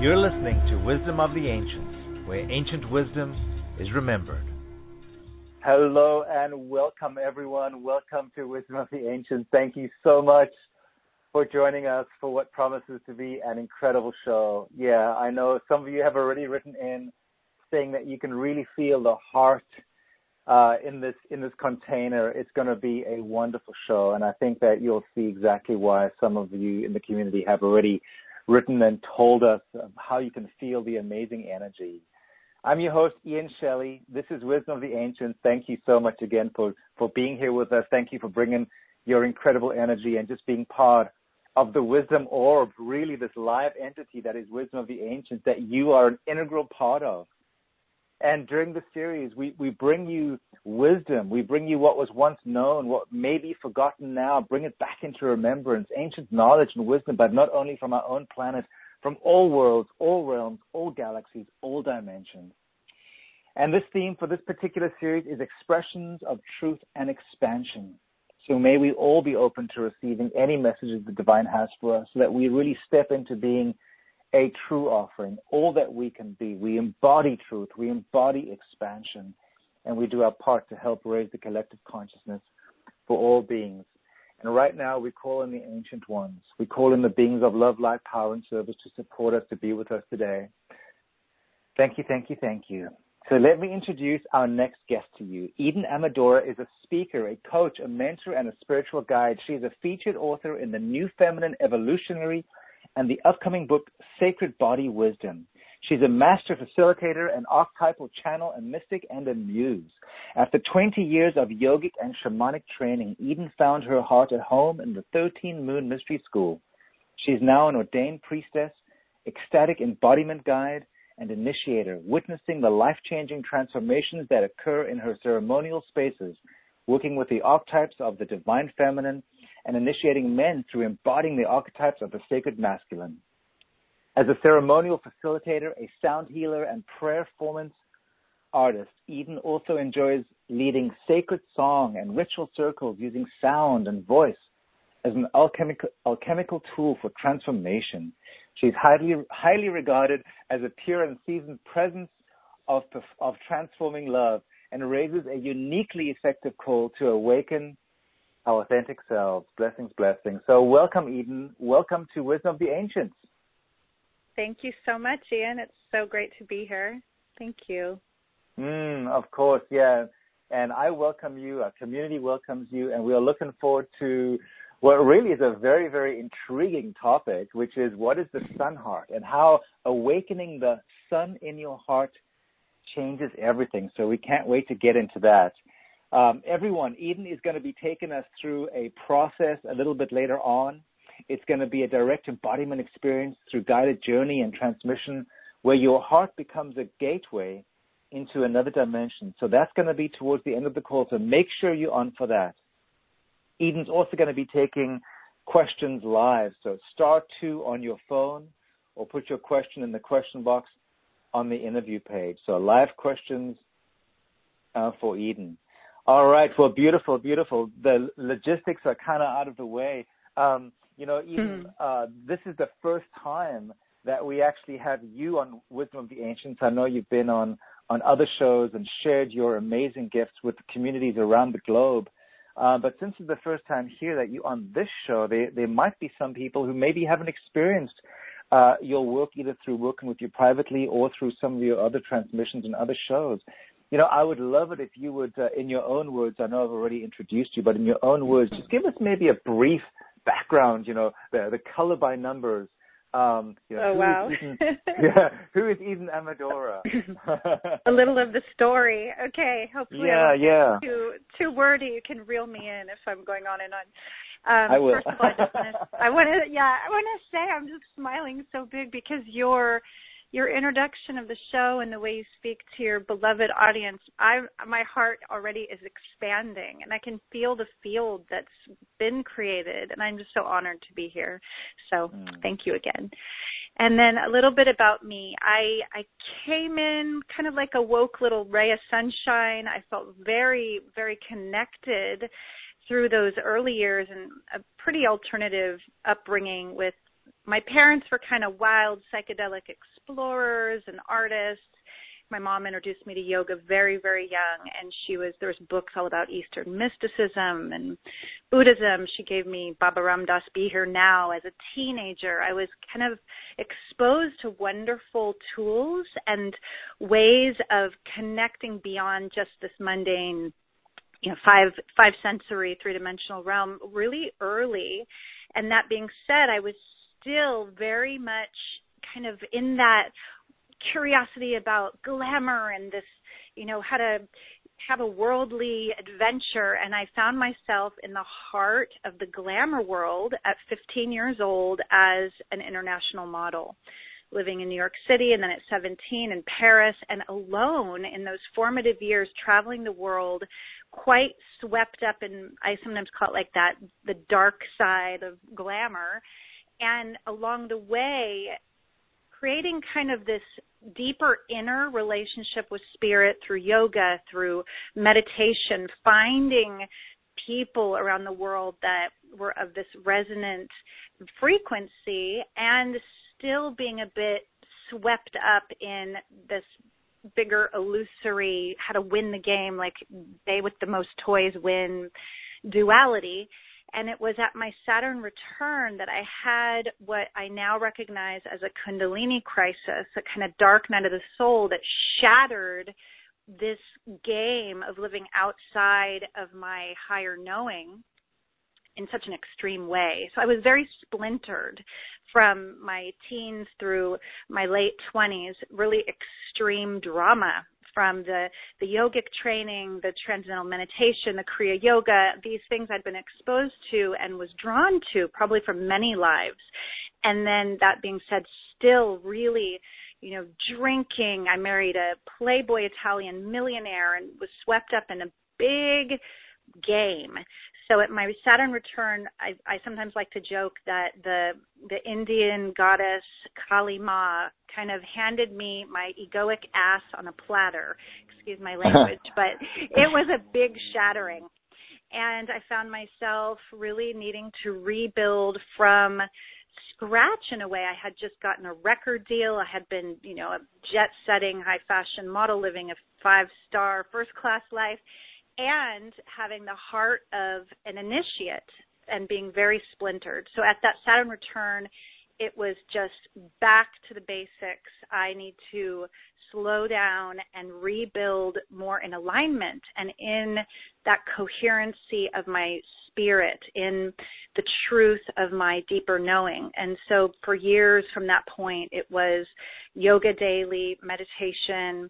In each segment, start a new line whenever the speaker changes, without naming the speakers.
You're listening to Wisdom of the Ancients, where ancient wisdom is remembered.
Hello and welcome, everyone. Welcome to Wisdom of the Ancients. Thank you so much for joining us for what promises to be an incredible show. Yeah, I know some of you have already written in saying that you can really feel the heart in this container. It's going to be a wonderful show, and I think that you'll see exactly why some of you in the community have already written and told us how you can feel the amazing energy. I'm your host, Ian Shelley. This is Wisdom of the Ancients. Thank you so much again for being here with us. Thank you for bringing your incredible energy and just being part of the wisdom orb, really this live entity that is Wisdom of the Ancients that you are an integral part of. And during the series, we bring you wisdom. We bring you what was once known, what may be forgotten now, bring it back into remembrance, ancient knowledge and wisdom, but not only from our own planet, from all worlds, all realms, all galaxies, all dimensions. And this theme for this particular series is expressions of truth and expansion. So may we all be open to receiving any messages the divine has for us so that we really step into being a true offering, all that we can be. We embody truth, we embody expansion, and we do our part to help raise the collective consciousness for all beings. And right now we call in the ancient ones. We call in the beings of love, light, power, and service to support us, to be with us today. Thank you, thank you, thank you. So let me introduce our next guest to you. Eden Amadora is a speaker, a coach, a mentor, and a spiritual guide. She is a featured author in the New Feminine Evolutionary and the upcoming book, Sacred Body Wisdom. She's a master facilitator, an archetypal channel, a mystic, and a muse. After 20 years of yogic and shamanic training, Eden found her heart at home in the 13 Moon Mystery School. She is now an ordained priestess, ecstatic embodiment guide, and initiator, witnessing the life-changing transformations that occur in her ceremonial spaces, working with the archetypes of the divine feminine and initiating men through embodying the archetypes of the sacred masculine. As a ceremonial facilitator, a sound healer, and prayer performance artist, Eden also enjoys leading sacred song and ritual circles using sound and voice as an alchemical tool for transformation. She's highly regarded as a pure and seasoned presence of transforming love and raises a uniquely effective call to awaken our authentic selves. Blessings, blessings. So welcome, Eden. Welcome to Wisdom of the Ancients.
Thank you so much, Ian. It's so great to be here. Thank you.
Of course, yeah. And I welcome you. Our community welcomes you. And we are looking forward to what really is a very, very intriguing topic, which is what is the sun heart and how awakening the sun in your heart changes everything. So we can't wait to get into that. Everyone, Eden is going to be taking us through a process a little bit later on. It's going to be a direct embodiment experience through guided journey and transmission where your heart becomes a gateway into another dimension. So that's going to be towards the end of the call. So make sure you're on for that. Eden's also going to be taking questions live. So *2 on your phone or put your question in the question box on the interview page. So live questions for Eden. All right. Well, beautiful, beautiful. The logistics are kind of out of the way. Eden, this is the first time that we actually have you on Wisdom of the Ancients. I know you've been on other shows and shared your amazing gifts with communities around the globe. But since it's the first time here that you on this show, there might be some people who maybe haven't experienced your work either through working with you privately or through some of your other transmissions and other shows. I would love it if you would, in your own words, I know I've already introduced you, but in your own words, just give us maybe a brief background, the color by numbers.
Wow.
Who is Eden Amadora?
A little of the story. Okay. Hopefully too wordy. You can reel me in if I'm going on and on.
I will.
First of all, I want to say I'm just smiling so big because your introduction of the show and the way you speak to your beloved audience, my heart already is expanding, and I can feel the field that's been created, and I'm just so honored to be here. So thank you again. And then a little bit about me. I came in kind of like a woke little ray of sunshine. I felt very, very connected through those early years and a pretty alternative upbringing with my parents were kind of wild psychedelic explorers and artists. My mom introduced me to yoga very, very young, and there was books all about Eastern mysticism and Buddhism. She gave me Baba Ram Dass Be Here Now as a teenager. I was kind of exposed to wonderful tools and ways of connecting beyond just this mundane, five sensory, three-dimensional realm really early. And that being said, I was still very much kind of in that curiosity about glamour and this, how to have a worldly adventure. And I found myself in the heart of the glamour world at 15 years old as an international model, living in New York City, and then at 17 in Paris, and alone in those formative years, traveling the world, quite swept up in, I sometimes call it like that, the dark side of glamour. And along the way, creating kind of this deeper inner relationship with spirit through yoga, through meditation, finding people around the world that were of this resonant frequency, and still being a bit swept up in this bigger illusory, how to win the game, like they with the most toys win duality. And it was at my Saturn return that I had what I now recognize as a Kundalini crisis, a kind of dark night of the soul that shattered this game of living outside of my higher knowing in such an extreme way. So I was very splintered from my teens through my late 20s, really extreme drama from the yogic training, the transcendental meditation, the Kriya Yoga, these things I'd been exposed to and was drawn to probably from many lives. And then that being said, still really, drinking. I married a playboy Italian millionaire and was swept up in a big game. So at my Saturn return, I sometimes like to joke that the Indian goddess Kali Ma kind of handed me my egoic ass on a platter. Excuse my language, but it was a big shattering. And I found myself really needing to rebuild from scratch in a way. I had just gotten a record deal. I had been, a jet-setting, high-fashion model living a 5-star first-class life, and having the heart of an initiate and being very splintered. So at that Saturn return, it was just back to the basics. I need to slow down and rebuild more in alignment and in that coherency of my spirit, in the truth of my deeper knowing. And so for years from that point, it was yoga daily, meditation.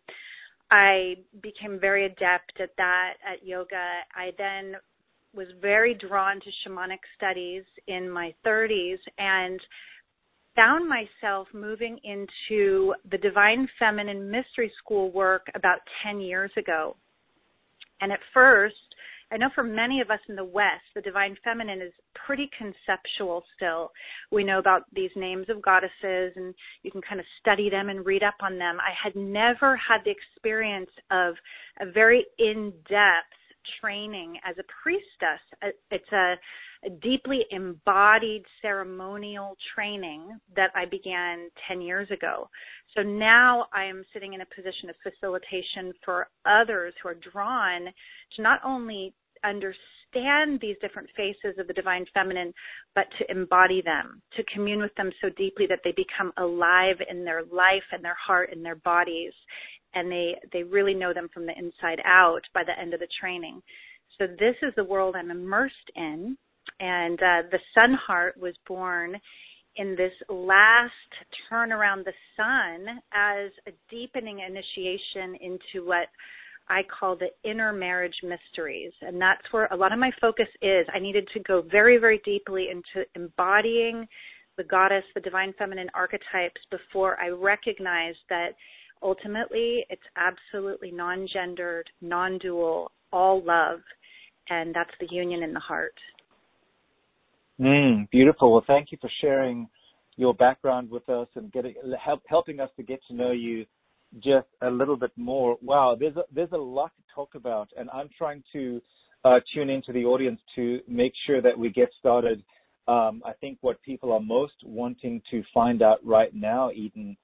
I became very adept at that, at yoga. I then was very drawn to shamanic studies in my 30s and found myself moving into the Divine Feminine Mystery School work about 10 years ago. And at first, I know for many of us in the West, the Divine Feminine is pretty conceptual still. We know about these names of goddesses, and you can kind of study them and read up on them. I had never had the experience of a very in-depth training as a priestess. It's a deeply embodied ceremonial training that I began 10 years ago. So now I am sitting in a position of facilitation for others who are drawn to not only understand these different faces of the Divine Feminine, but to embody them, to commune with them so deeply that they become alive in their life and their heart and their bodies. And they really know them from the inside out by the end of the training. So this is the world I'm immersed in. And the Sun Heart was born in this last turn around the sun as a deepening initiation into what I call the inner marriage mysteries. And that's where a lot of my focus is. I needed to go very, very deeply into embodying the goddess, the Divine Feminine archetypes before I recognized that ultimately it's absolutely non-gendered, non-dual, all love. And that's the union in the heart.
Beautiful. Well, thank you for sharing your background with us and helping us to get to know you just a little bit more. Wow, there's a lot to talk about, and I'm trying to tune into the audience to make sure that we get started I think what people are most wanting to find out right now, Eden,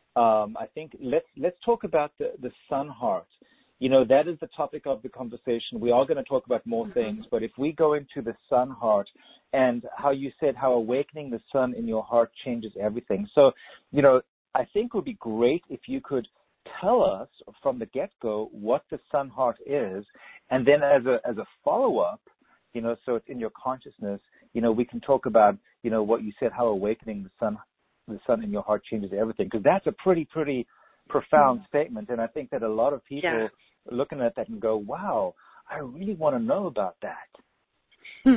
I think let's talk about the sun heart. You know, that is the topic of the conversation. We are going to talk about more things, but if we go into the sun heart and how you said how awakening the sun in your heart changes everything. So, you know, I think it would be great if you could tell us from the get-go what the sun heart is, and then as a follow-up, you know, so it's in your consciousness, you know, we can talk about, you know, what you said, how awakening the sun in your heart changes everything, because that's a pretty profound statement, and I think that a lot of people looking at that and go, wow, I really want to know about that.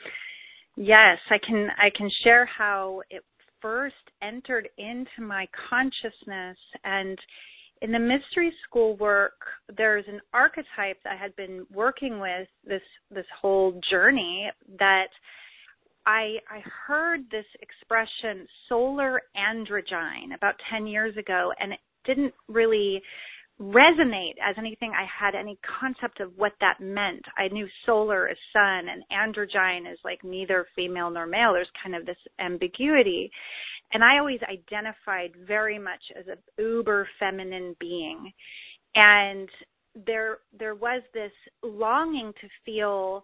Yes, I can share how it first entered into my consciousness. And in the mystery school work, there's an archetype that I had been working with this whole journey, that I heard this expression, solar androgyne, about 10 years ago, and it didn't really resonate as anything I had any concept of what that meant. I knew solar is sun and androgyne is like neither female nor male. There's kind of this ambiguity. And I always identified very much as an uber feminine being. And there was this longing to feel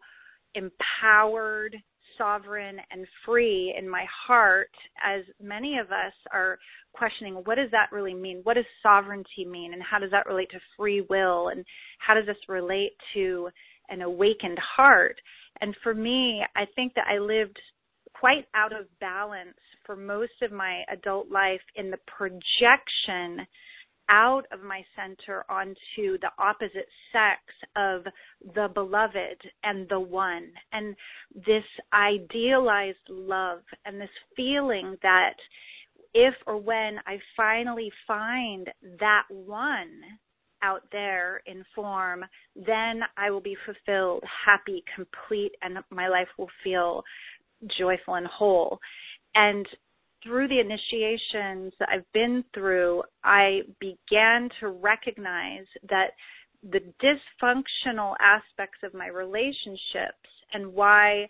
empowered, sovereign, and free in my heart, as many of us are questioning, what does that really mean? What does sovereignty mean? And how does that relate to free will? And how does this relate to an awakened heart? And for me, I think that I lived quite out of balance for most of my adult life in the projection out of my center onto the opposite sex of the beloved and the one, and this idealized love and this feeling that if or when I finally find that one out there in form, then I will be fulfilled, happy, complete, and my life will feel joyful and whole. And through the initiations that I've been through, I began to recognize that the dysfunctional aspects of my relationships and why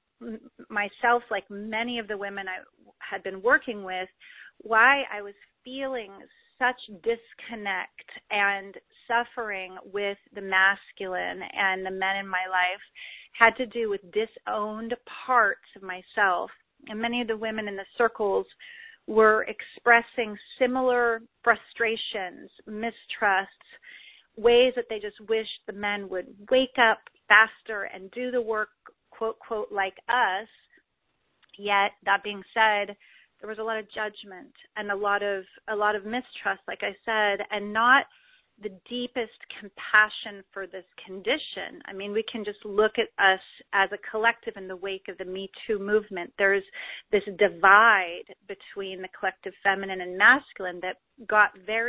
myself, like many of the women I had been working with, why I was feeling such disconnect and suffering with the masculine and the men in my life had to do with disowned parts of myself. And many of the women in the circles were expressing similar frustrations, mistrusts, ways that they just wished the men would wake up faster and do the work, quote, quote, like us. Yet, that being said, there was a lot of judgment and a lot of mistrust, like I said, and not the deepest compassion for this condition. I mean, we can just look at us as a collective in the wake of the Me Too movement. There's this divide between the collective feminine and masculine that got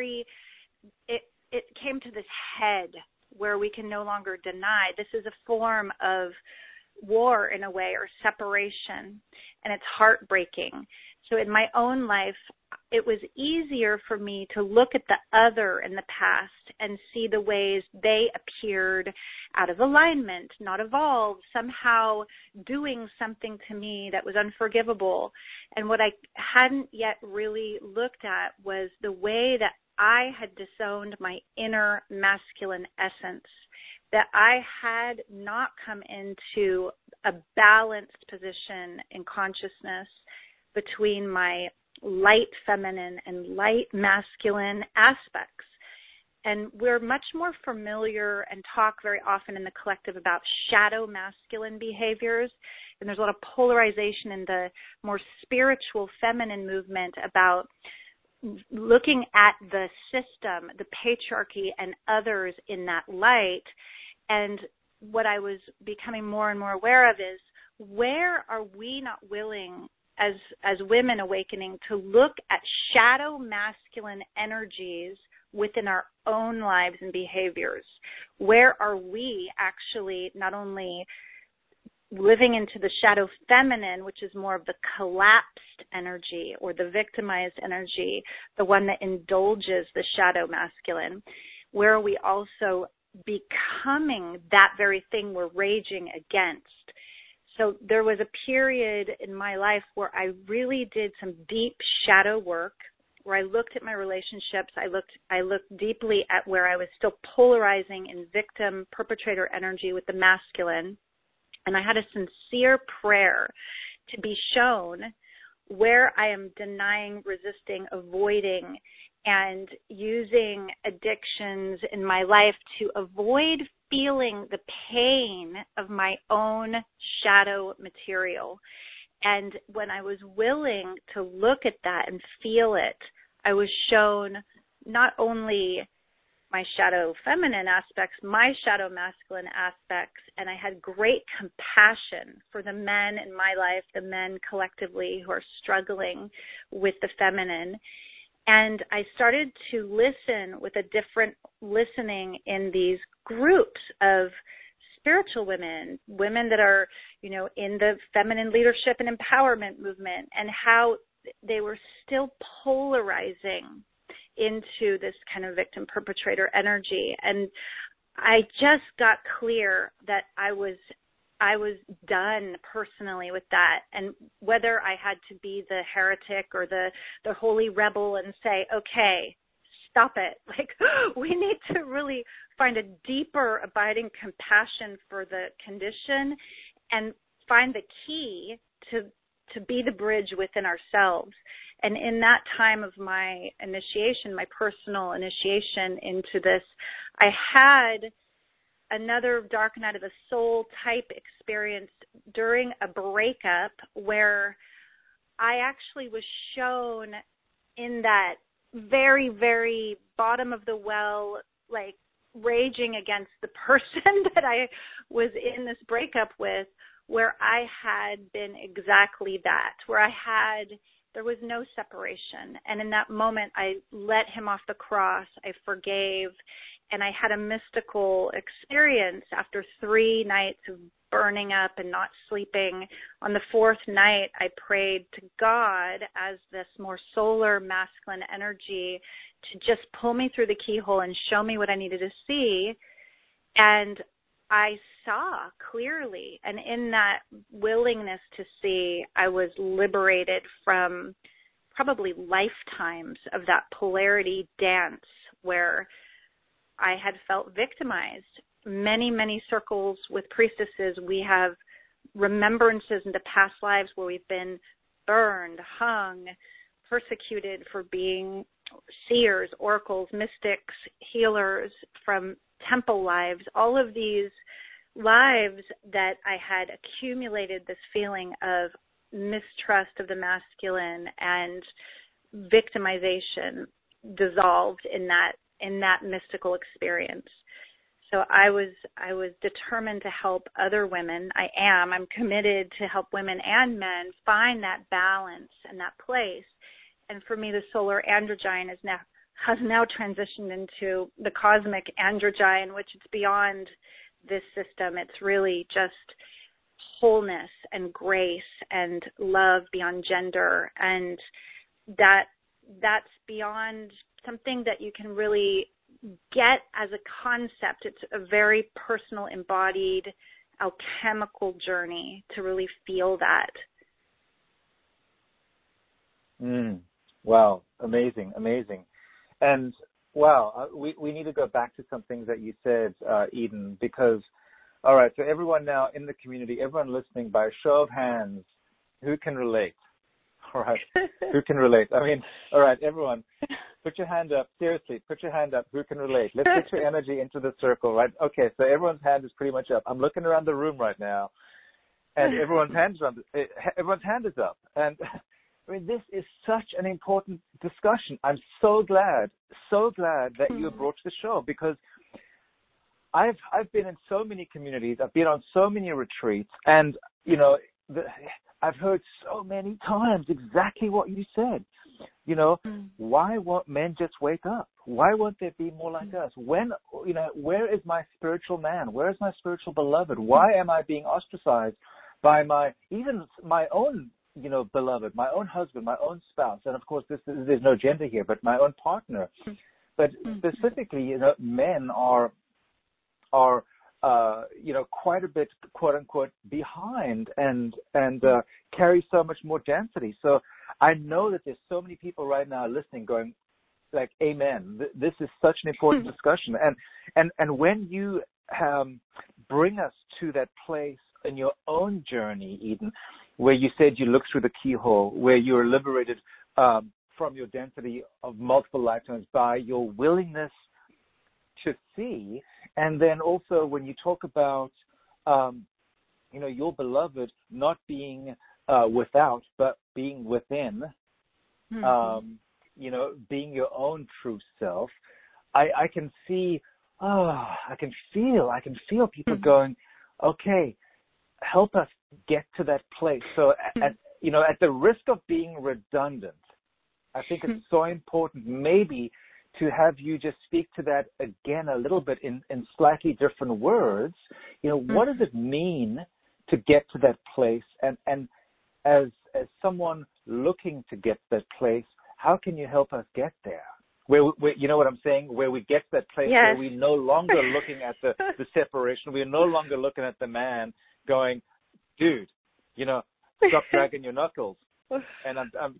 it came to this head where we can no longer deny this is a form of war in a way, or separation, and it's heartbreaking. So in my own life, it was easier for me to look at the other in the past and see the ways they appeared out of alignment, not evolved, somehow doing something to me that was unforgivable. And what I hadn't yet really looked at was the way that I had disowned my inner masculine essence, that I had not come into a balanced position in consciousness between my light feminine and light masculine aspects. And we're much more familiar and talk very often in the collective about shadow masculine behaviors. And there's a lot of polarization in the more spiritual feminine movement about looking at the system, the patriarchy, and others in that light. And what I was becoming more and more aware of is, where are we not willing as women awakening to look at shadow masculine energies within our own lives and behaviors? Where are we actually not only living into the shadow feminine, which is more of the collapsed energy or the victimized energy, the one that indulges the shadow masculine? Where are we also becoming that very thing we're raging against? So there was a period in my life where I really did some deep shadow work, where I looked at my relationships. I looked deeply at where I was still polarizing in victim perpetrator energy with the masculine. And I had a sincere prayer to be shown where I am denying, resisting, avoiding, and using addictions in my life to avoid feeling the pain of my own shadow material. And when I was willing to look at that and feel it, I was shown not only my shadow feminine aspects, my shadow masculine aspects, and I had great compassion for the men in my life, the men collectively who are struggling with the feminine. And I started to listen with a different listening in these groups of spiritual women, women that are, in the feminine leadership and empowerment movement, and how they were still polarizing into this kind of victim perpetrator energy. And I just got clear that I was done personally with that. And whether I had to be the heretic or the holy rebel and say, okay, stop it. Like, we need to really find a deeper abiding compassion for the condition and find the key to be the bridge within ourselves. And in that time of my initiation, my personal initiation into this, I had another dark night of the soul type experience during a breakup where I actually was shown in that very, very bottom of the well, like raging against the person that I was in this breakup with, where I had been exactly that, where there was no separation. And in that moment, I let him off the cross. I forgave. And I had a mystical experience after 3 nights of burning up and not sleeping. On the 4th night, I prayed to God as this more solar masculine energy to just pull me through the keyhole and show me what I needed to see. And I saw clearly, and in that willingness to see, I was liberated from probably lifetimes of that polarity dance where I had felt victimized. Many, many circles with priestesses, we have remembrances into past lives where we've been burned, hung, persecuted for being seers, oracles, mystics, healers, from temple lives, all of these lives that I had accumulated this feeling of mistrust of the masculine and victimization dissolved in that mystical experience. So I was determined to help other women. I'm committed to help women and men find that balance and that place. And for me, the solar androgyne has now transitioned into the cosmic androgyne, which it's beyond this system. It's really just wholeness and grace and love beyond gender. And that's beyond something that you can really get as a concept. It's a very personal, embodied, alchemical journey to really feel that.
Wow, amazing. And wow, we need to go back to some things that you said, Eden, because, all right, so everyone now in the community, everyone listening, by a show of hands, who can relate? All right, who can relate? I mean, all right, everyone, put your hand up. Seriously, put your hand up. Who can relate? Let's get your energy into the circle, right? Okay, so everyone's hand is pretty much up. I'm looking around the room right now, and everyone's hand is up. And I mean, this is such an important discussion. I'm so glad that you brought to the show, because I've been in so many communities. I've been on so many retreats, and, I've heard so many times exactly what you said. Why won't men just wake up? Why won't there be more like us? Where is my spiritual man? Where is my spiritual beloved? Why am I being ostracized by even my own beloved, my own husband, my own spouse, and of course there's no gender here, but my own partner. But specifically, men are quite a bit, quote unquote, behind and carry so much more density. So I know that there's so many people right now listening going like, amen. This is such an important discussion. And when you bring us to that place in your own journey, Eden, where you said you looked through the keyhole, where you were liberated from your density of multiple lifetimes by your willingness to see. And then also when you talk about, your beloved not being without, but being within, being your own true self, I can see, I can feel people going, okay, help us get to that place. So at the risk of being redundant, I think it's so important maybe to have you just speak to that again a little bit in slightly different words. What does it mean to get to that place? And as someone looking to get to that place, how can you help us get there? Where you know what I'm saying? Where we get to that place where we're no longer looking at the separation. We're no longer looking at the man going, dude, stop dragging your knuckles. And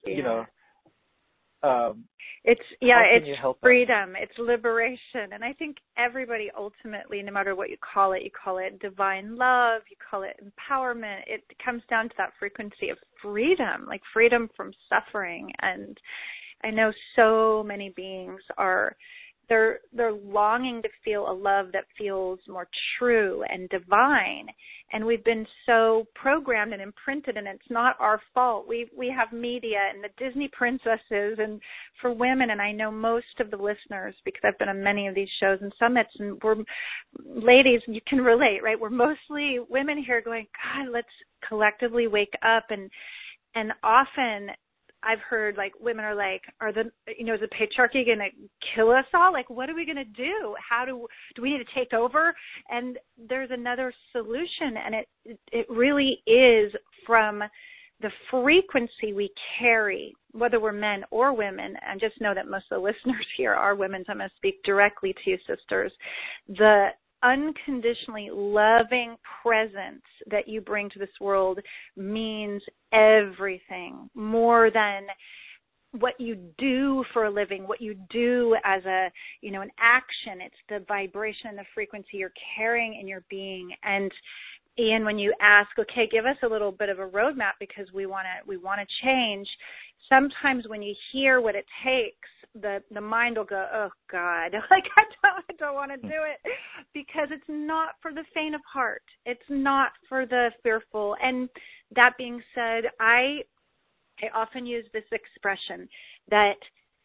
it's freedom, it's liberation. And I think everybody ultimately, no matter what you call it divine love, you call it empowerment, it comes down to that frequency of freedom, like freedom from suffering. And I know so many beings they're longing to feel a love that feels more true and divine. And we've been so programmed and imprinted, and it's not our fault. We have media and the Disney princesses, and for women, and I know most of the listeners, because I've been on many of these shows and summits, and ladies, you can relate, right? We're mostly women here going, God, let's collectively wake up. And often I've heard like women are like, is the patriarchy going to kill us all? Like, what are we going to do? How do we need to take over? And there's another solution, and it really is from the frequency we carry, whether we're men or women. And just know that most of the listeners here are women, so I'm going to speak directly to you, sisters. The unconditionally loving presence that you bring to this world means everything, more than what you do for a living, what you do as an action. It's the vibration and the frequency you're carrying in your being. And Ian, when you ask, okay, give us a little bit of a roadmap because we want to change, sometimes when you hear what it takes, the mind will go, oh God, like I don't want to do it, because it's not for the faint of heart. It's not for the fearful. And that being said, I often use this expression that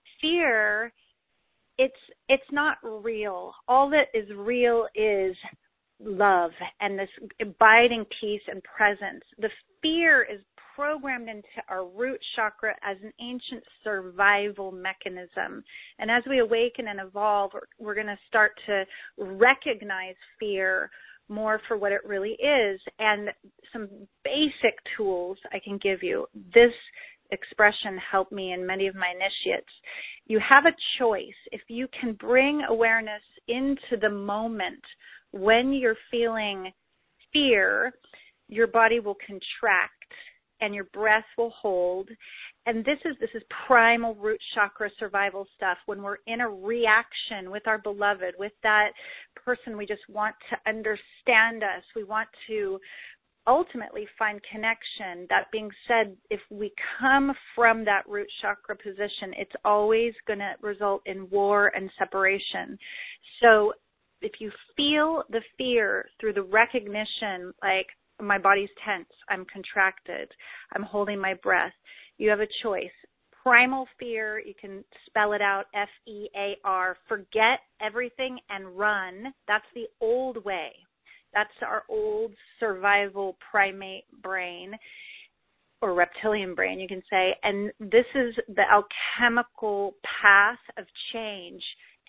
fear, it's not real. All that is real is love and this abiding peace and presence. The fear is programmed into our root chakra as an ancient survival mechanism. And as we awaken and evolve, we're going to start to recognize fear more for what it really is. And some basic tools I can give you. This expression helped me in many of my initiates. You have a choice. If you can bring awareness into the moment when you're feeling fear, your body will contract and your breath will hold. And this is primal root chakra survival stuff. When we're in a reaction with our beloved, with that person we just want to understand us, we want to ultimately find connection. That being said, if we come from that root chakra position, it's always going to result in war and separation. So if you feel the fear through the recognition, like, my body's tense, I'm contracted, I'm holding my breath, you have a choice. Primal fear, you can spell it out, F-E-A-R, forget everything and run. That's the old way. That's our old survival primate brain, or reptilian brain, you can say. And this is the alchemical path of change,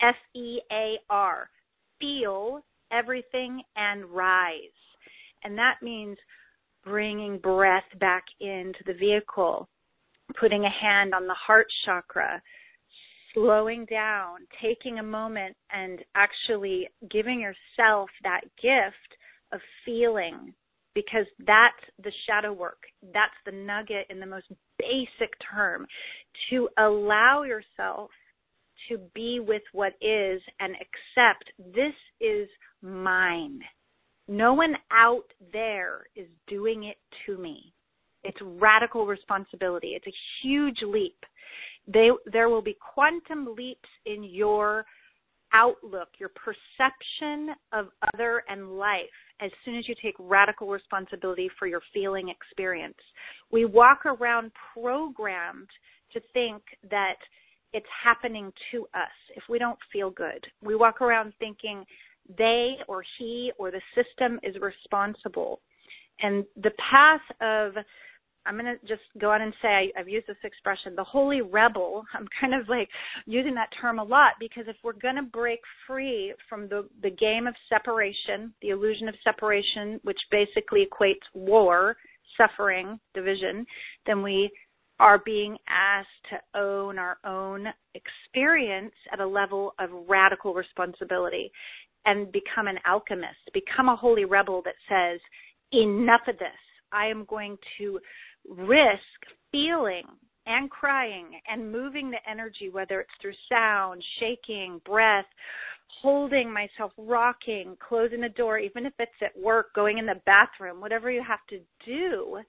F-E-A-R, feel everything and rise. And that means bringing breath back into the vehicle, putting a hand on the heart chakra, slowing down, taking a moment and actually giving yourself that gift of feeling, because that's the shadow work. That's the nugget in the most basic term, to allow yourself to be with what is and accept this is mine. No one out there is doing it to me. It's radical responsibility. It's a huge leap. There will be quantum leaps in your outlook, your perception of other and life, as soon as you take radical responsibility for your feeling experience. We walk around programmed to think that it's happening to us if we don't feel good. We walk around thinking they or he or the system is responsible. And the path of, I'm going to just go on and say, I've used this expression, the holy rebel. I'm kind of like using that term a lot, because if we're going to break free from the game of separation, the illusion of separation, which basically equates war, suffering, division, then we are being asked to own our own experience at a level of radical responsibility and become an alchemist, become a holy rebel that says, enough of this. I am going to risk feeling and crying and moving the energy, whether it's through sound, shaking, breath, holding myself, rocking, closing the door, even if it's at work, going in the bathroom, whatever you have to do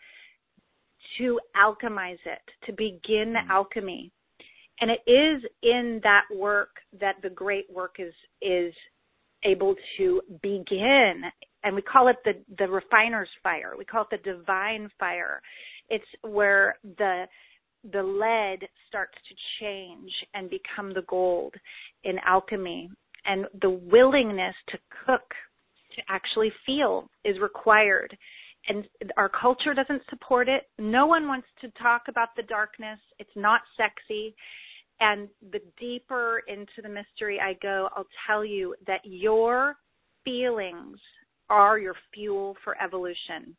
to alchemize it, to begin the alchemy. And it is in that work that the great work is able to begin. And we call it the refiner's fire. We call it the divine fire. It's where the lead starts to change and become the gold in alchemy. And the willingness to cook, to actually feel, is required. And our culture doesn't support it. No one wants to talk about the darkness. It's not sexy. And the deeper into the mystery I go, I'll tell you that your feelings are your fuel for evolution.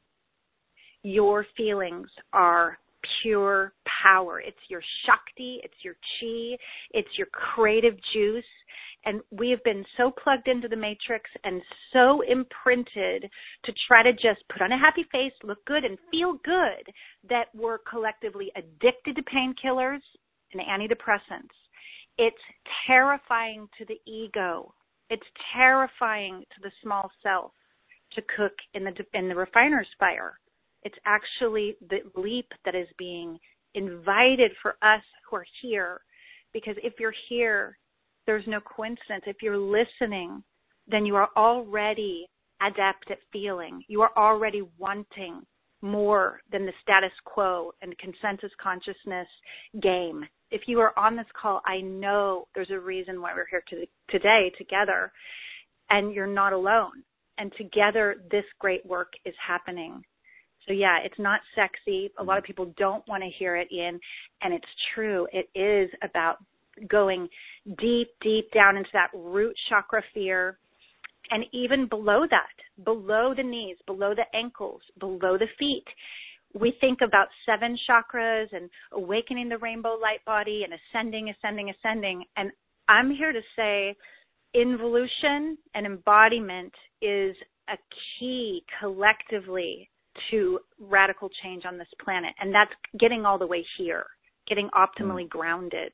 Your feelings are pure power. It's your Shakti, it's your Chi, it's your creative juice. And we have been so plugged into the matrix and so imprinted to try to just put on a happy face, look good, and feel good that we're collectively addicted to painkillers and antidepressants. It's terrifying to the ego. It's terrifying to the small self to cook in the refiner's fire. It's actually the leap that is being invited for us who are here. Because if you're here, there's no coincidence. If you're listening, then you are already adept at feeling. You are already wanting more than the status quo and consensus consciousness game. If you are on this call, I know there's a reason why we're here today together, and you're not alone. And together, this great work is happening. So yeah, it's not sexy. A lot of people don't want to hear it, Ian, and it's true. It is about going deep, deep down into that root chakra fear, and even below that, below the knees, below the ankles, below the feet. We think about 7 chakras and awakening the rainbow light body and ascending, ascending, ascending. And I'm here to say involution and embodiment is a key collectively to radical change on this planet. And that's getting all the way here, getting optimally grounded.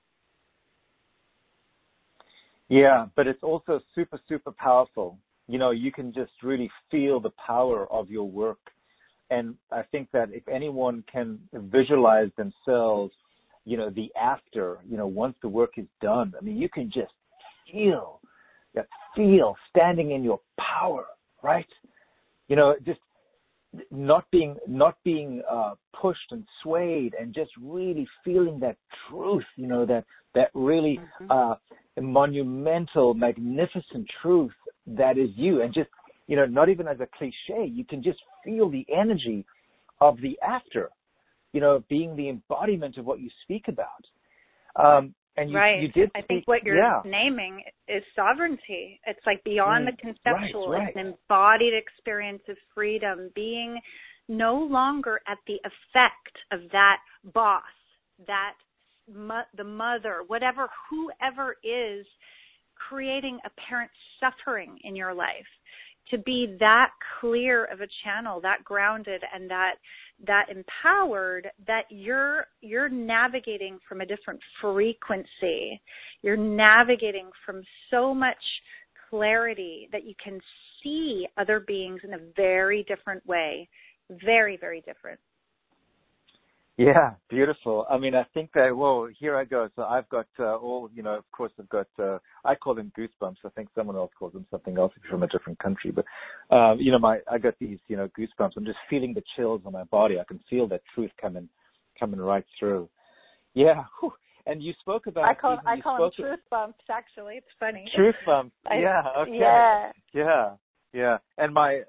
Yeah, but it's also super, super powerful. You know, you can just really feel the power of your work. And I think that if anyone can visualize themselves, you know, the after, you know, once the work is done, I mean, you can just feel standing in your power, right? You know, just not being pushed and swayed, and just really feeling that truth, you know, that really monumental, magnificent truth that is you. And just, you know, not even as a cliche, you can just feel the energy of the after, you know, being the embodiment of what you speak about. And you did.
I think what you're naming is sovereignty. It's like beyond the conceptual.
Right.
It's an embodied experience of freedom, being no longer at the effect of that boss, that the mother, whatever, whoever is creating apparent suffering in your life, to be that clear of a channel, that grounded and that empowered, that you're navigating from a different frequency. You're navigating from so much clarity that you can see other beings in a very different way. Very, very different.
Yeah, beautiful. I mean, I think that, well, here I go. So I've got of course I've got, I call them goosebumps. I think someone else calls them something else if you're from a different country. But, I got these, goosebumps. I'm just feeling the chills on my body. I can feel that truth coming right through. Yeah. Whew. And you spoke about...
I call them truth bumps, actually. It's funny.
Truth bumps. Yeah. Okay.
Yeah.
Yeah. And my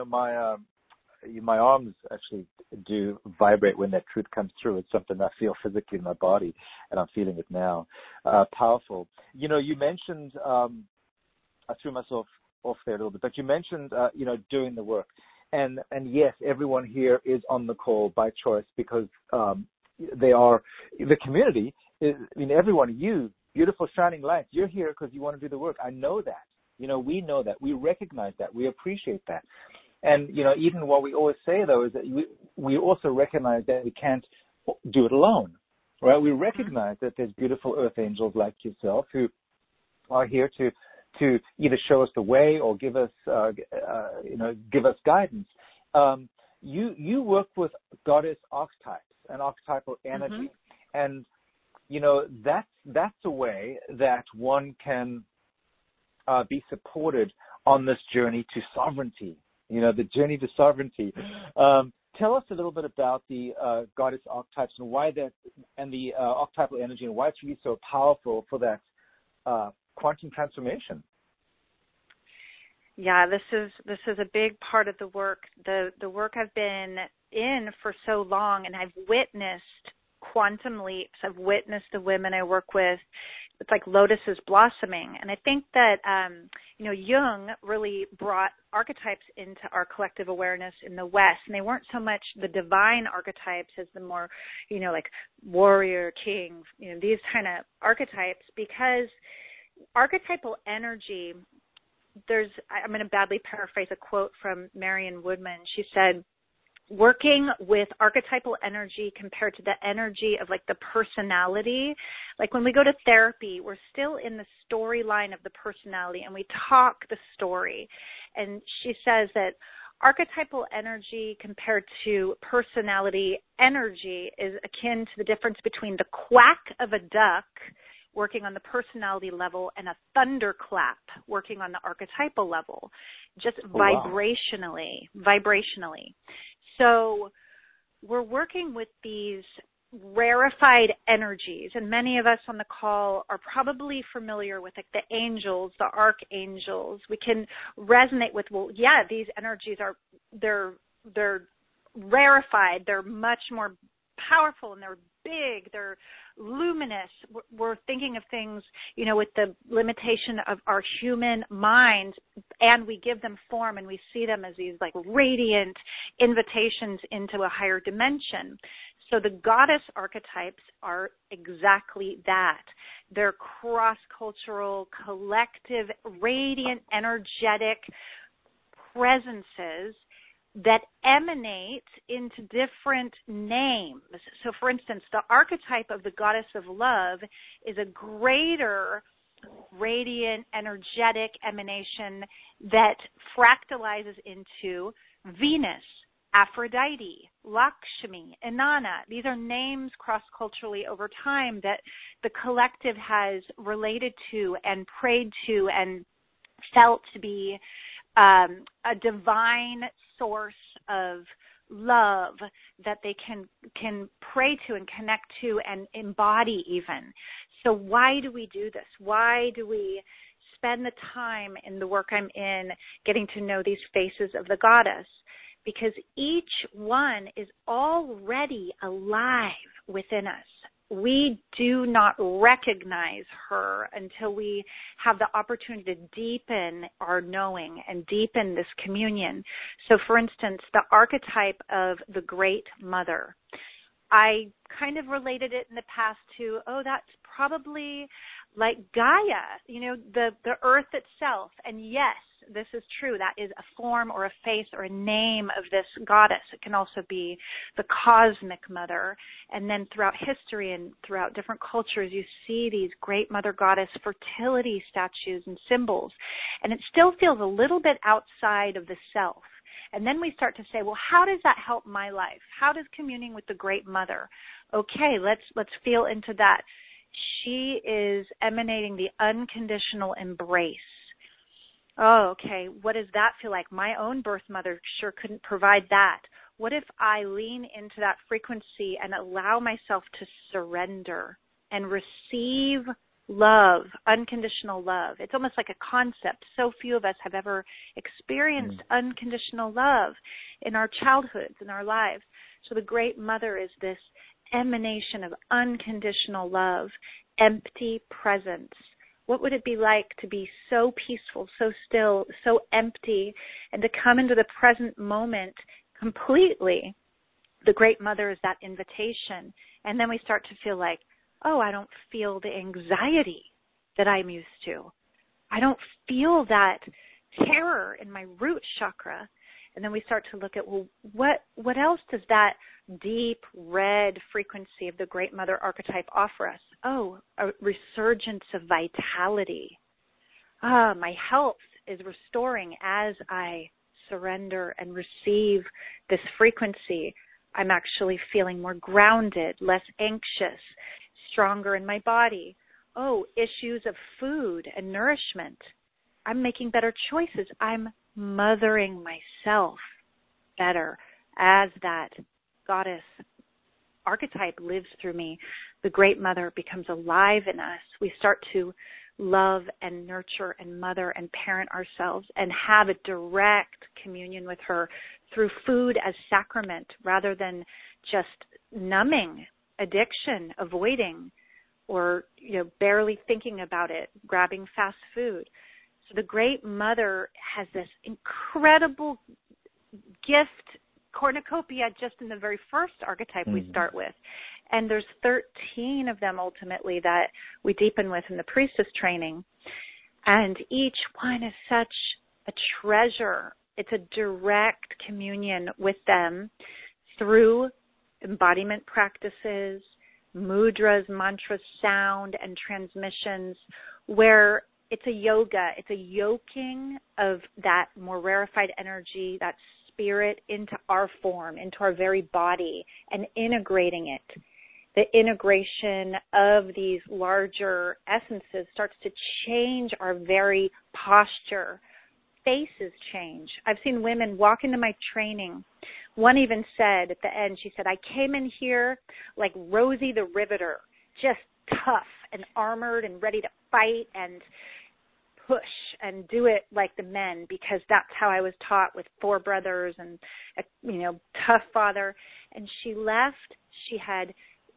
arms actually do vibrate when that truth comes through. It's something I feel physically in my body, and I'm feeling it now. Powerful. You mentioned, I threw myself off there a little bit, but you mentioned, doing the work. And yes, everyone here is on the call by choice because they are, the community is, everyone, you, beautiful shining lights, you're here because you want to do the work. I know that. We know that. We recognize that. We appreciate that. And, even what we always say, though, is that we also recognize that we can't do it alone, right? We recognize that there's beautiful earth angels like yourself who are here to either show us the way or give us guidance. You work with goddess archetypes and archetypal energy. And, that's a way that one can be supported on this journey to sovereignty. The journey to sovereignty. Tell us a little bit about the goddess archetypes and why that, and the archetypal energy, and why it's really so powerful for that quantum transformation.
Yeah, this is a big part of the work. The work I've been in for so long, and I've witnessed quantum leaps. I've witnessed the women I work with. It's like lotuses blossoming. And I think that, Jung really brought archetypes into our collective awareness in the West. And they weren't so much the divine archetypes as the more, like warrior, king, these kind of archetypes, because archetypal energy, I'm going to badly paraphrase a quote from Marion Woodman. She said, working with archetypal energy compared to the energy of like the personality. Like when we go to therapy, we're still in the storyline of the personality and we talk the story. And she says that archetypal energy compared to personality energy is akin to the difference between the quack of a duck working on the personality level and a thunderclap working on the archetypal level, just vibrationally. So we're working with these rarefied energies, and many of us on the call are probably familiar with like the angels, the archangels. We can resonate with, these energies they're rarefied, they're much more powerful, and they're big, they're luminous. We're thinking of things, with the limitation of our human minds, and we give them form and we see them as these like radiant invitations into a higher dimension. So the goddess archetypes are exactly that. They're cross-cultural, collective, radiant, energetic presences that emanate into different names. So, for instance, the archetype of the goddess of love is a greater radiant, energetic emanation that fractalizes into Venus, Aphrodite, Lakshmi, Inanna. These are names cross-culturally over time that the collective has related to and prayed to and felt to be a divine source of love that they can pray to and connect to and embody even. So why do we do this? Why do we spend the time in the work I'm in getting to know these faces of the goddess? Because each one is already alive within us. We do not recognize her until we have the opportunity to deepen our knowing and deepen this communion. So, for instance, the archetype of the Great Mother. I kind of related it in the past to, that's probably like Gaia, the earth itself. And yes, this is true. That is a form or a face or a name of this goddess. It can also be the cosmic mother. And then throughout history and throughout different cultures, you see these great mother goddess fertility statues and symbols. And it still feels a little bit outside of the self. And then we start to say, well, how does that help my life? How does communing with the great mother? Okay, let's feel into that. She is emanating the unconditional embrace. Oh, okay. What does that feel like? My own birth mother sure couldn't provide that. What if I lean into that frequency and allow myself to surrender and receive love, unconditional love? It's almost like a concept. So few of us have ever experienced unconditional love in our childhoods, in our lives. So the great mother is this emanation of unconditional love, empty presence. What would it be like to be so peaceful, so still, so empty, and to come into the present moment completely? The great mother is that invitation. And then we start to feel like, I don't feel the anxiety that I'm used to. I don't feel that terror in my root chakra. And then we start to look at, well, what else does that deep red frequency of the Great Mother archetype offer us? A resurgence of vitality. My health is restoring as I surrender and receive this frequency. I'm actually feeling more grounded, less anxious, stronger in my body. Issues of food and nourishment. I'm making better choices. I'm mothering myself better as that goddess archetype lives through me. The great mother becomes alive in us. We start to love and nurture and mother and parent ourselves and have a direct communion with her through food as sacrament rather than just numbing addiction, avoiding, or barely thinking about it, grabbing fast food. So the great mother has this incredible gift cornucopia just in the very first archetype we start with. And there's 13 of them ultimately that we deepen with in the priestess training. And each one is such a treasure. It's a direct communion with them through embodiment practices, mudras, mantras, sound, and transmissions, where it's a yoga, it's a yoking of that more rarefied energy, that spirit into our form, into our very body, and integrating it. The integration of these larger essences starts to change our very posture. Faces change. I've seen women walk into my training. One even said at the end, she said, I came in here like Rosie the Riveter, just tough and armored and ready to fight and push and do it like the men, because that's how I was taught with 4 brothers and a tough father. And she left. She had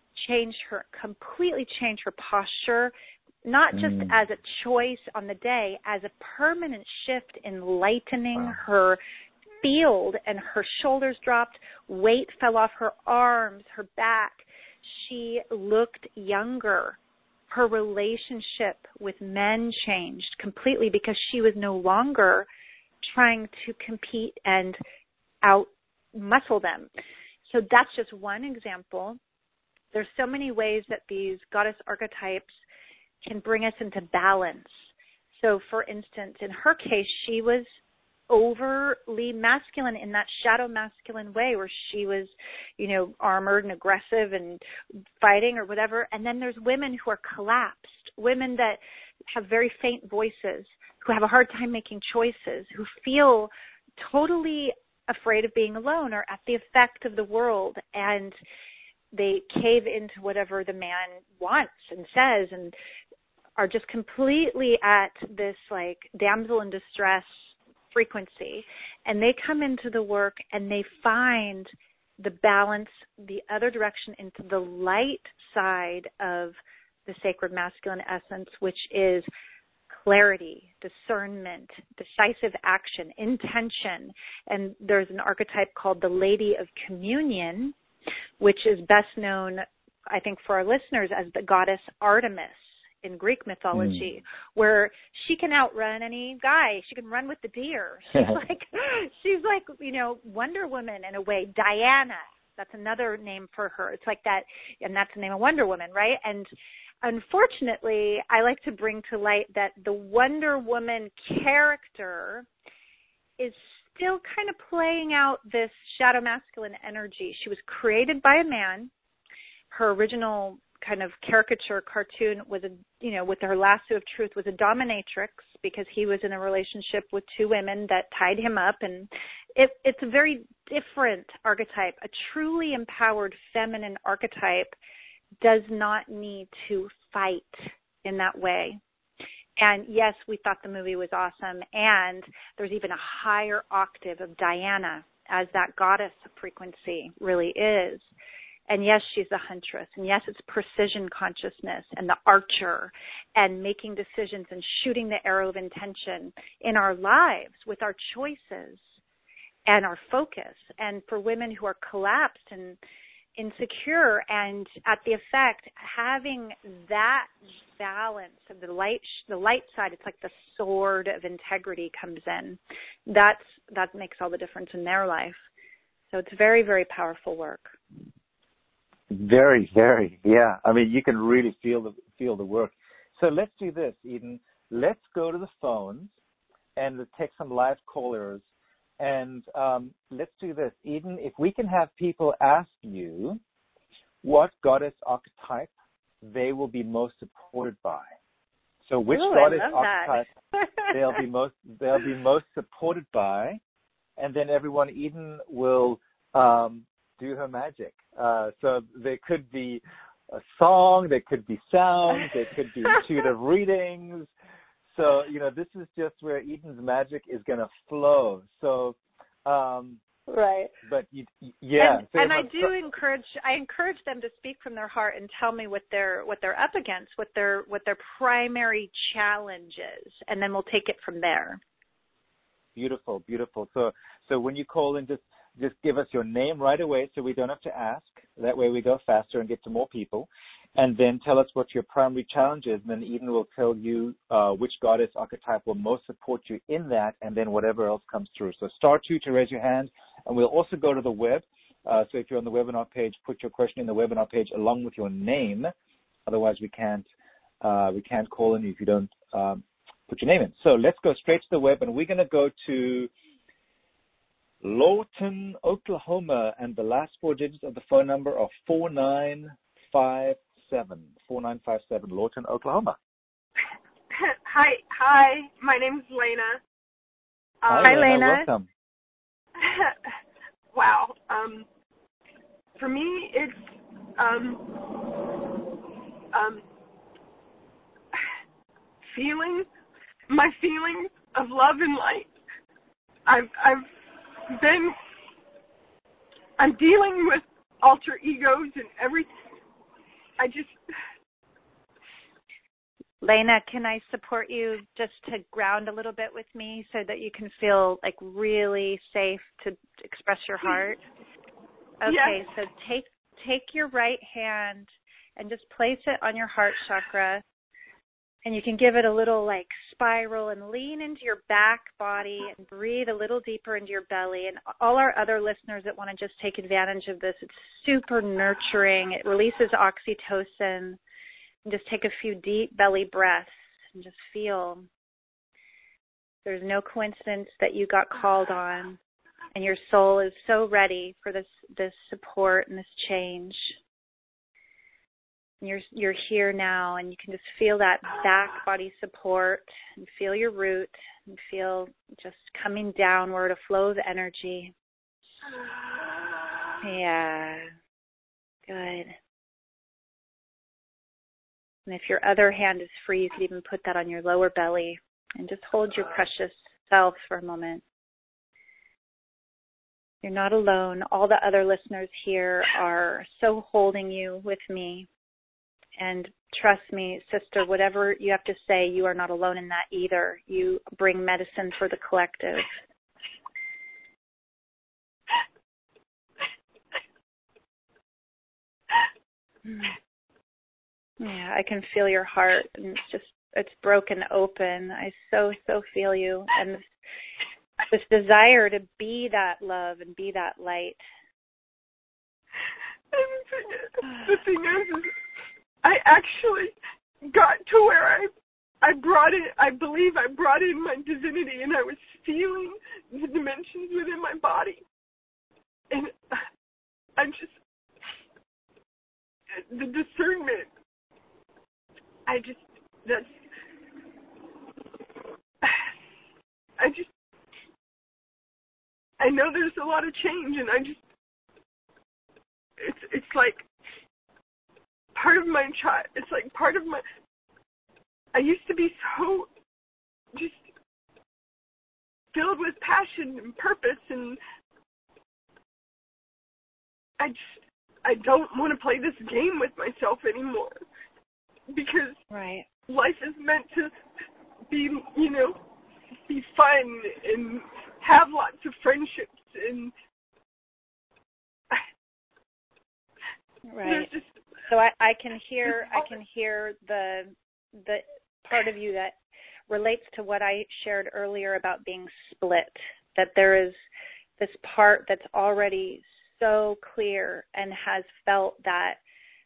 completely changed her posture, not just as a choice on the day, as a permanent shift in lightening her field, and her shoulders dropped, weight fell off her arms, her back. She looked younger. Her relationship with men changed completely because she was no longer trying to compete and out-muscle them. So that's just one example. There's so many ways that these goddess archetypes can bring us into balance. So, for instance, in her case, she was overly masculine in that shadow masculine way where she was, armored and aggressive and fighting or whatever. And then there's women who are collapsed, women that have very faint voices, who have a hard time making choices, who feel totally afraid of being alone or at the effect of the world, and they cave into whatever the man wants and says and are just completely at this like damsel in distress frequency. And they come into the work and they find the balance, the other direction, into the light side of the sacred masculine essence, which is clarity, discernment, decisive action, intention. And there's an archetype called the Lady of Communion, which is best known, I think, for our listeners as the goddess Artemis in Greek mythology, where she can outrun any guy. She can run with the deer. She's like, you know, Wonder Woman in a way. Diana, that's another name for her. It's like that, and that's the name of Wonder Woman, right? And unfortunately, I like to bring to light that the Wonder Woman character is still kind of playing out this shadow masculine energy. She was created by a man. Her original kind of caricature cartoon was with her lasso of truth, was a dominatrix because he was in a relationship with two women that tied him up. And it's a very different archetype. A truly empowered feminine archetype does not need to fight in that way. And yes, we thought the movie was awesome. And there's even a higher octave of Diana as that goddess frequency really is. And yes, she's a huntress. And yes, it's precision consciousness and the archer and making decisions and shooting the arrow of intention in our lives with our choices and our focus. And for women who are collapsed and insecure and at the effect, having that balance of the light side, it's like the sword of integrity comes in. That makes all the difference in their life. So it's very, very powerful work.
Very, very, yeah. I mean, you can really feel the work. So let's do this, Eden. Let's go to the phones and take some live callers. And let's do this, Eden. If we can have people ask you what goddess archetype they will be most supported by. So which goddess archetype they'll be most supported by, and then everyone, Eden will do her magic. So there could be a song, there could be sound, there could be intuitive readings. So, this is just where Eden's magic is going to flow. So,
right.
But yeah.
And I encourage them to speak from their heart and tell me what they're up against, what their primary challenge is, and then we'll take it from there.
Beautiful, beautiful. So when you call in, just give us your name right away so we don't have to ask. That way we go faster and get to more people. And then tell us what your primary challenge is, and then Eden will tell you which goddess archetype will most support you in that, and then whatever else comes through. So *2 to raise your hand, and we'll also go to the web. So if you're on the webinar page, put your question in the webinar page along with your name. Otherwise, we can't call in you if you don't put your name in. So let's go straight to the web, and we're going to go to Lawton, Oklahoma, and the last four digits of the phone number are 4957. 4957, Lawton, Oklahoma.
Hi. My name's Lena.
Hi, Lena. Welcome.
Wow. For me, it's my feelings of love and light. I'm dealing with alter egos and everything.
Lena, can I support you just to ground a little bit with me so that you can feel like really safe to express your heart? Okay, yes. So take your right hand and just place it on your heart chakra, and you can give it a little like spiral and lean into your back body and breathe a little deeper into your belly. And all our other listeners that want to just take advantage of this, it's super nurturing. It releases oxytocin. And just take a few deep belly breaths and just feel. There's no coincidence that you got called on, and your soul is so ready for this support and this change. And you're here now, and you can just feel that back body support and feel your root and feel just coming downward, a flow of energy. Yeah, good. And if your other hand is free, you could even put that on your lower belly and just hold your precious self for a moment. You're not alone. All the other listeners here are so holding you with me. And trust me, sister, whatever you have to say, you are not alone in that either. You bring medicine for the collective. Yeah, I can feel your heart, and it's broken open. I so feel you, and this desire to be that love and be that light.
And the thing is I actually got to where I believe I brought in my divinity, and I was feeling the dimensions within my body. And the discernment, I know there's a lot of change, and it's like part of my child. It's like part of my. I used to be so just filled with passion and purpose, and I don't want to play this game with myself anymore, because life is meant to be, be fun and have lots of friendships, and
so I can hear the part of you that relates to what I shared earlier about being split, that there is this part that's already so clear and has felt that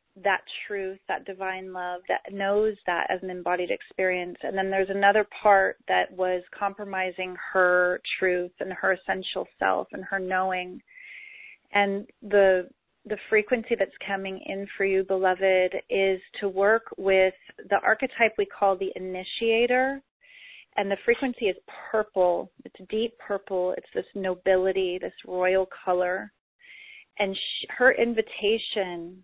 truth, that divine love, that knows that as an embodied experience. And then there's another part that was compromising her truth and her essential self and her knowing. And the frequency that's coming in for you, beloved, is to work with the archetype we call the initiator. And the frequency is purple. It's deep purple. It's this nobility, this royal color. And her invitation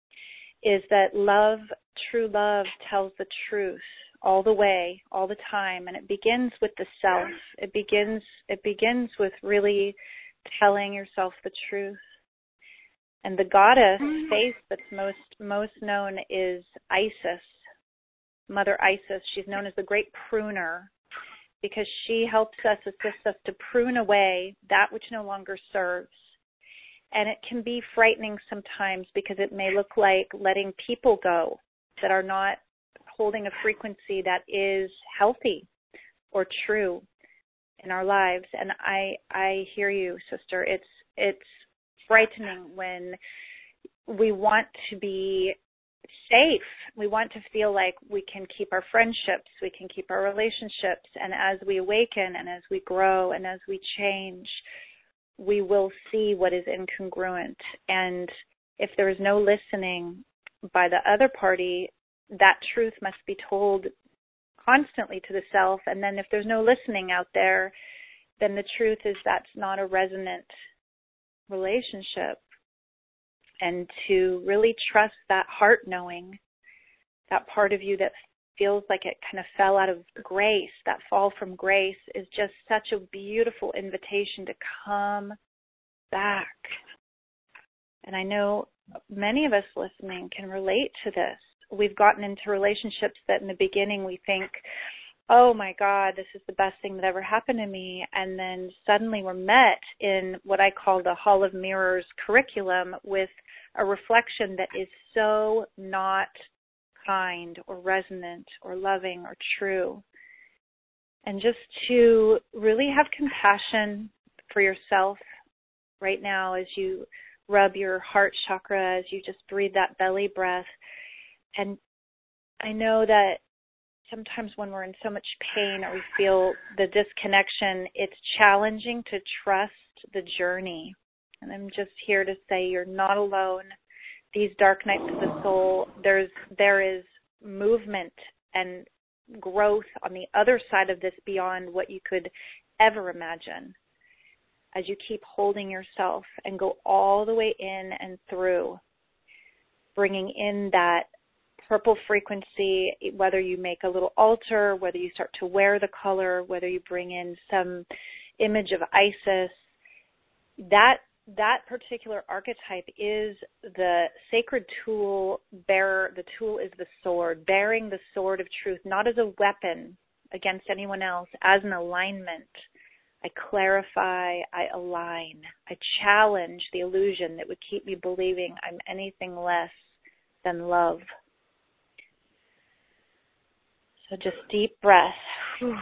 is that love, true love, tells the truth all the way, all the time. And it begins with the self. It begins with really telling yourself the truth. And the goddess face that's most known is Isis, Mother Isis. She's known as the great pruner because she helps us, assists us to prune away that which no longer serves. And it can be frightening sometimes because it may look like letting people go that are not holding a frequency that is healthy or true in our lives. And I hear you, sister. It's frightening when we want to be safe. We want to feel like we can keep our friendships, we can keep our relationships. And as we awaken and as we grow and as we change, we will see what is incongruent. And if there is no listening by the other party, that truth must be told constantly to the self. And then if there's no listening out there, then the truth is that's not a resonant relationship. And to really trust that heart knowing, that part of you that feels like it kind of fell out of grace, that fall from grace, is just such a beautiful invitation to come back. And I know many of us listening can relate to this. We've gotten into relationships that in the beginning we think, oh my God, this is the best thing that ever happened to me. And then suddenly we're met in what I call the Hall of Mirrors curriculum with a reflection that is so not kind or resonant or loving or true. And just to really have compassion for yourself right now as you rub your heart chakra, as you just breathe that belly breath. And I know that sometimes when we're in so much pain or we feel the disconnection, it's challenging to trust the journey. And I'm just here to say you're not alone. These dark nights of the soul, there is movement and growth on the other side of this beyond what you could ever imagine as you keep holding yourself and go all the way in and through, bringing in that purple frequency, whether you make a little altar, whether you start to wear the color, whether you bring in some image of Isis. That particular archetype is the sacred tool bearer. The tool is the sword, bearing the sword of truth, not as a weapon against anyone else, as an alignment. I clarify, I align, I challenge the illusion that would keep me believing I'm anything less than love. So just deep breath. Whew.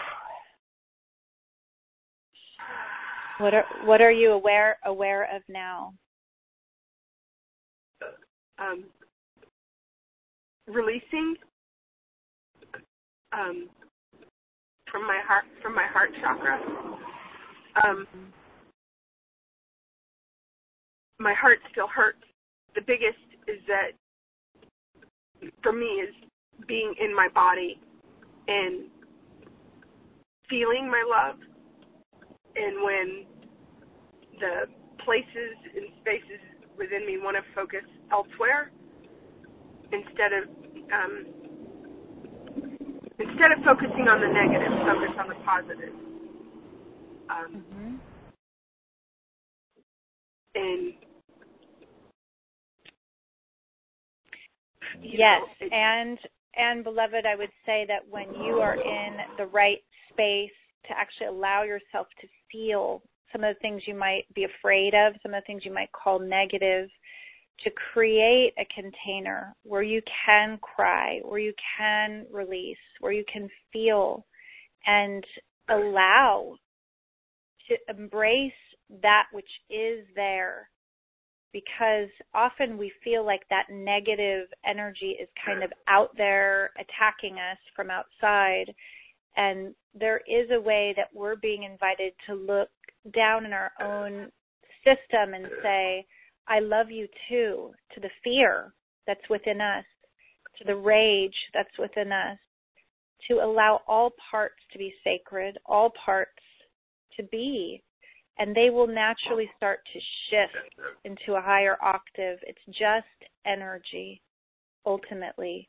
What are you aware of now?
Releasing from my heart chakra. My heart still hurts. The biggest is that for me is being in my body and feeling my love, and when the places and spaces within me want to focus elsewhere, instead of focusing on the negative, focus on the positive. And
yes, and beloved, I would say that when you are in the right space to actually allow yourself to feel some of the things you might be afraid of, some of the things you might call negative, to create a container where you can cry, where you can release, where you can feel and allow to embrace that which is there. Because often we feel like that negative energy is kind of out there attacking us from outside. And there is a way that we're being invited to look down in our own system and say, I love you too, to the fear that's within us, to the rage that's within us, to allow all parts to be sacred, all parts to be. And they will naturally start to shift into a higher octave. It's just energy, ultimately.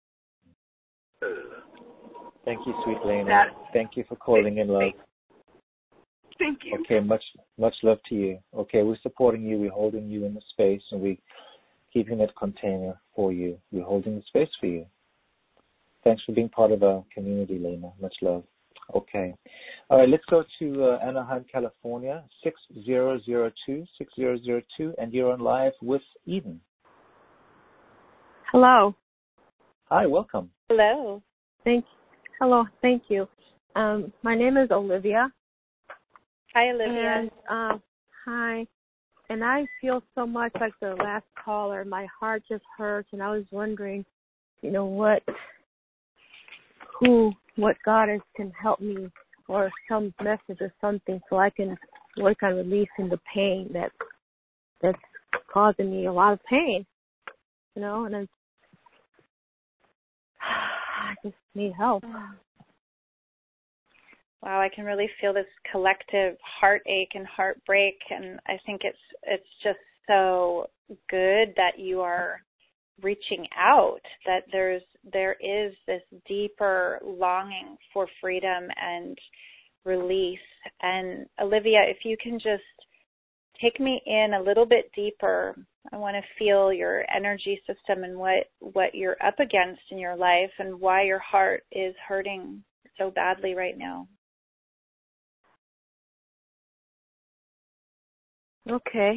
Thank you, sweet Lena. Thank you for calling in, love.
Thank you.
Okay, much love to you. Okay, we're supporting you. We're holding you in the space, and we're keeping that container for you. We're holding the space for you. Thanks for being part of our community, Lena. Much love. Okay. All right, let's go to Anaheim, California, 6002, and you're on live with Eden.
Hello.
Hi, welcome.
Hello.
Thank you. My name is Olivia.
Hi, Olivia.
And, hi. And I feel so much like the last caller. My heart just hurts, and I was wondering, what goddess can help me, or some message or something, so I can work on releasing the pain that's causing me a lot of pain, and I just need help.
Wow, I can really feel this collective heartache and heartbreak, and I think it's just so good that you are reaching out, that there is this deeper longing for freedom and release. And Olivia, if you can just take me in a little bit deeper, I want to feel your energy system and what you're up against in your life and why your heart is hurting so badly right now.
Okay.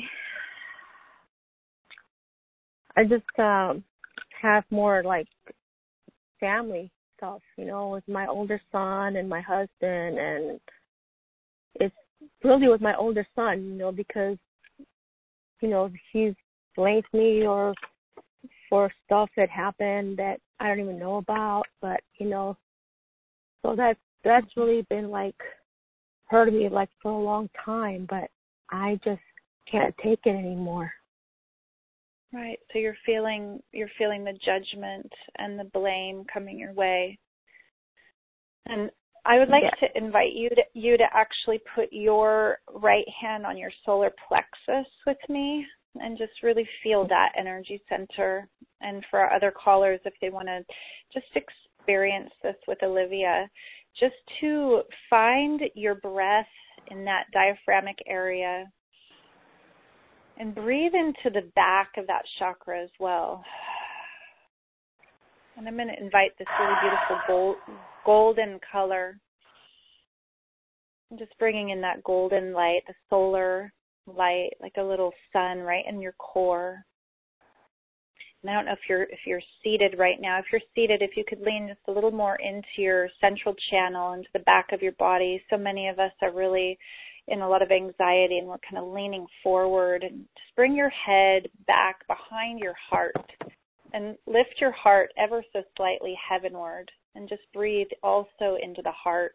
I just have more like family stuff, with my older son and my husband, and it's really with my older son, because, he's blamed me or for stuff that happened that I don't even know about, but, so that's really been like hurting me like for a long time, but I just can't take it anymore.
Right. So you're feeling the judgment and the blame coming your way. And I would like to invite you to actually put your right hand on your solar plexus with me and just really feel that energy center. And for our other callers, if they want to just experience this with Olivia, just to find your breath in that diaphragmatic area. And breathe into the back of that chakra as well. And I'm going to invite this really beautiful golden color. I'm just bringing in that golden light, the solar light, like a little sun right in your core. And I don't know if you're seated right now. If you're seated, if you could lean just a little more into your central channel, into the back of your body. So many of us are really in a lot of anxiety, and we're kind of leaning forward. And just bring your head back behind your heart and lift your heart ever so slightly heavenward, and just breathe also into the heart.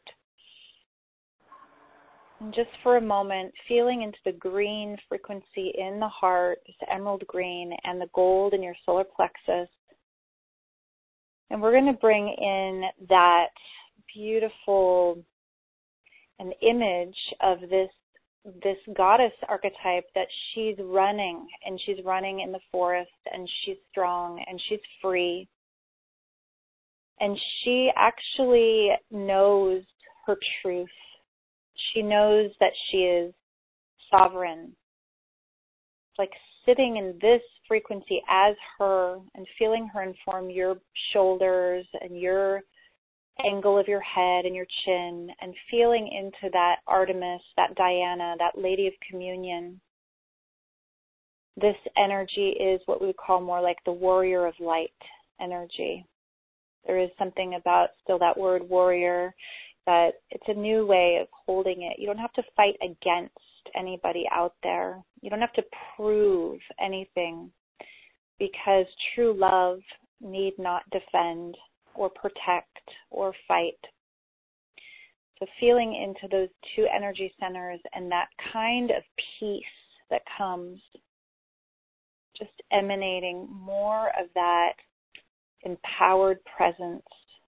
And just for a moment, feeling into the green frequency in the heart, this emerald green, and the gold in your solar plexus. And we're going to bring in that beautiful an image of this goddess archetype that she's running, and she's running in the forest, and she's strong, and she's free. And she actually knows her truth. She knows that she is sovereign. It's like sitting in this frequency as her and feeling her inform your shoulders and your angle of your head and your chin, and feeling into that Artemis, that Diana, that Lady of Communion. This energy is what we would call more like the warrior of light energy. There is something about still that word warrior, that it's a new way of holding it. You don't have to fight against anybody out there. You don't have to prove anything, because true love need not defend or protect or fight. So feeling into those two energy centers and that kind of peace that comes, just emanating more of that empowered presence.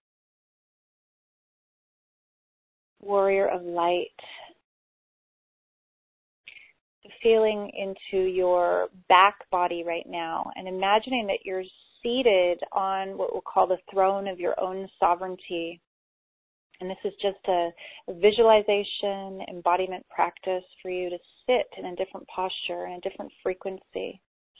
Warrior of light. Feeling into your back body right now and imagining that you're seated on what we'll call the throne of your own sovereignty. And this is just a visualization, embodiment practice for you to sit in a different posture, in a different frequency.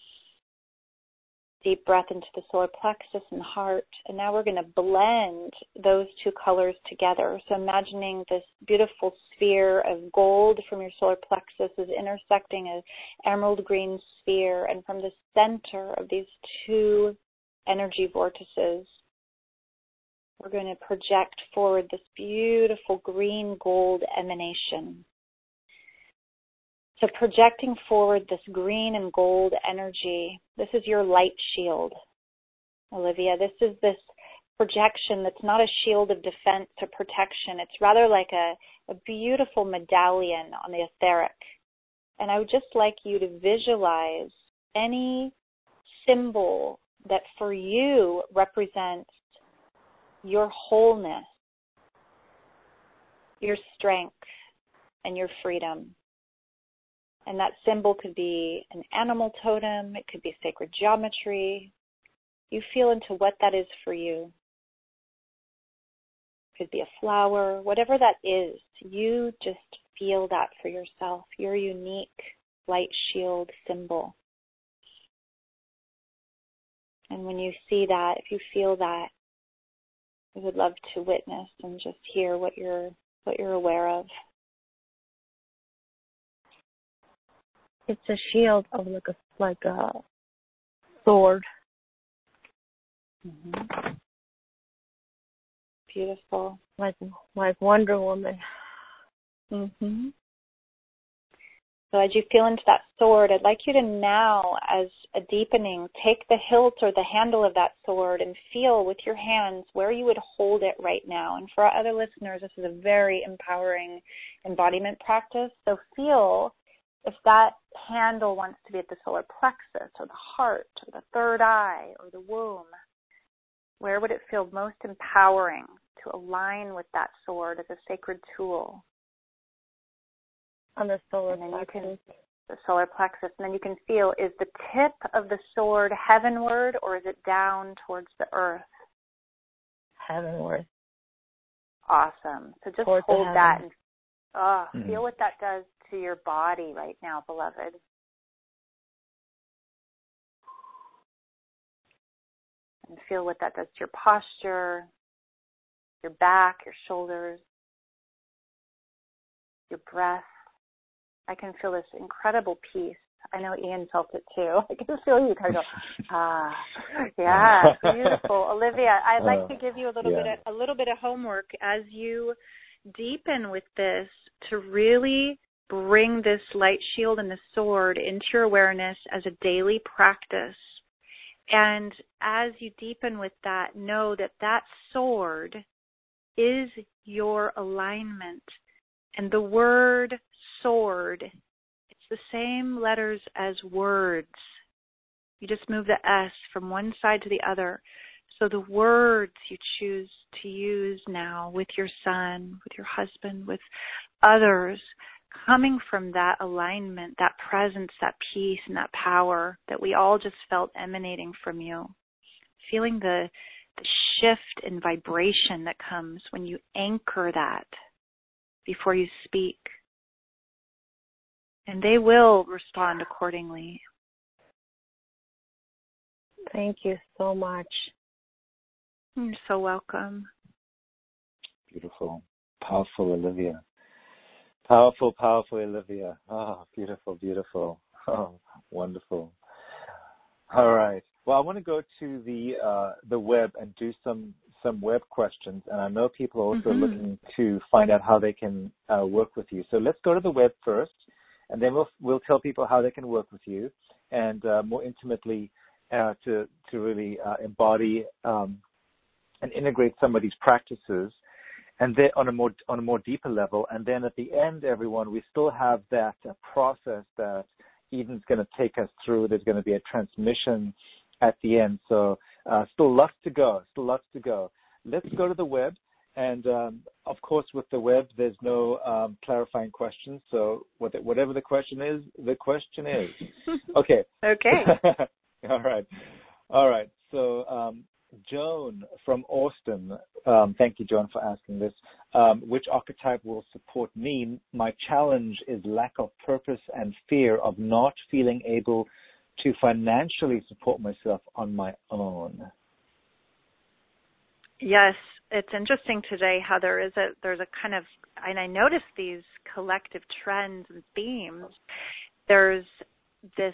Deep breath into the solar plexus and heart. And now we're going to blend those two colors together. So imagining this beautiful sphere of gold from your solar plexus is intersecting an emerald green sphere. And from the center of these two energy vortices, we're going to project forward this beautiful green gold emanation. So projecting forward this green and gold energy, this is your light shield, Olivia. This is this projection that's not a shield of defense or protection. It's rather like a beautiful medallion on the etheric. And I would just like you to visualize any symbol that for you represents your wholeness, your strength, and your freedom. And that symbol could be an animal totem. It could be sacred geometry. You feel into what that is for you. It could be a flower. Whatever that is, you just feel that for yourself, your unique light shield symbol. And when you see that, if you feel that, I would love to witness and just hear what you're aware of.
It's a shield of like a sword.
Mm-hmm. Beautiful.
Like Wonder Woman.
Mm-hmm. So as you feel into that sword, I'd like you to now, as a deepening, take the hilt or the handle of that sword and feel with your hands where you would hold it right now. And for our other listeners, this is a very empowering embodiment practice. So feel if that handle wants to be at the solar plexus or the heart or the third eye or the womb. Where would it feel most empowering to align with that sword as a sacred tool?
On the solar
plexus. The solar plexus. And then you can feel, is the tip of the sword heavenward or is it down towards the earth?
Heavenward.
Awesome. So just
towards
hold that and feel what that does to your body right now, beloved. And feel what that does to your posture, your back, your shoulders, your breath. I can feel this incredible peace I know Ian felt it too. I can feel you kind of go, yeah, beautiful. Olivia, I'd like to give you a little bit of homework as you deepen with this to really bring this light shield and the sword into your awareness as a daily practice. And as you deepen with that, know that that sword is your alignment. And the word sword, it's the same letters as words. You just move the S from one side to the other. So the words you choose to use now with your son, with your husband, with others, coming from that alignment, that presence, that peace, and that power that we all just felt emanating from you. Feeling the shift in vibration that comes when you anchor that before you speak. And they will respond accordingly.
Thank you so much.
You're so welcome.
Beautiful. Powerful, Olivia. Powerful, powerful, Olivia. Oh, beautiful, beautiful. Oh, wonderful. All right. Well, I want to go to the web and do some web questions, and I know people are also looking to find out how they can work with you. So let's go to the web first, and then we'll tell people how they can work with you, and more intimately to really embody and integrate some of these practices, and then on a more deeper level. And then at the end, everyone, we still have that process that Eden's going to take us through. There's going to be a transmission at the end. So still lots to go. Let's go to the web. And, of course, with the web, there's no clarifying questions. So whatever the question is, the question is. Okay.
Okay.
All right. So Joan from Austin, thank you, Joan, for asking this. Which archetype will support me? My challenge is lack of purpose and fear of not feeling able to financially support myself on my own.
Yes, it's interesting today how there's a kind of, and I noticed these collective trends and themes. There's this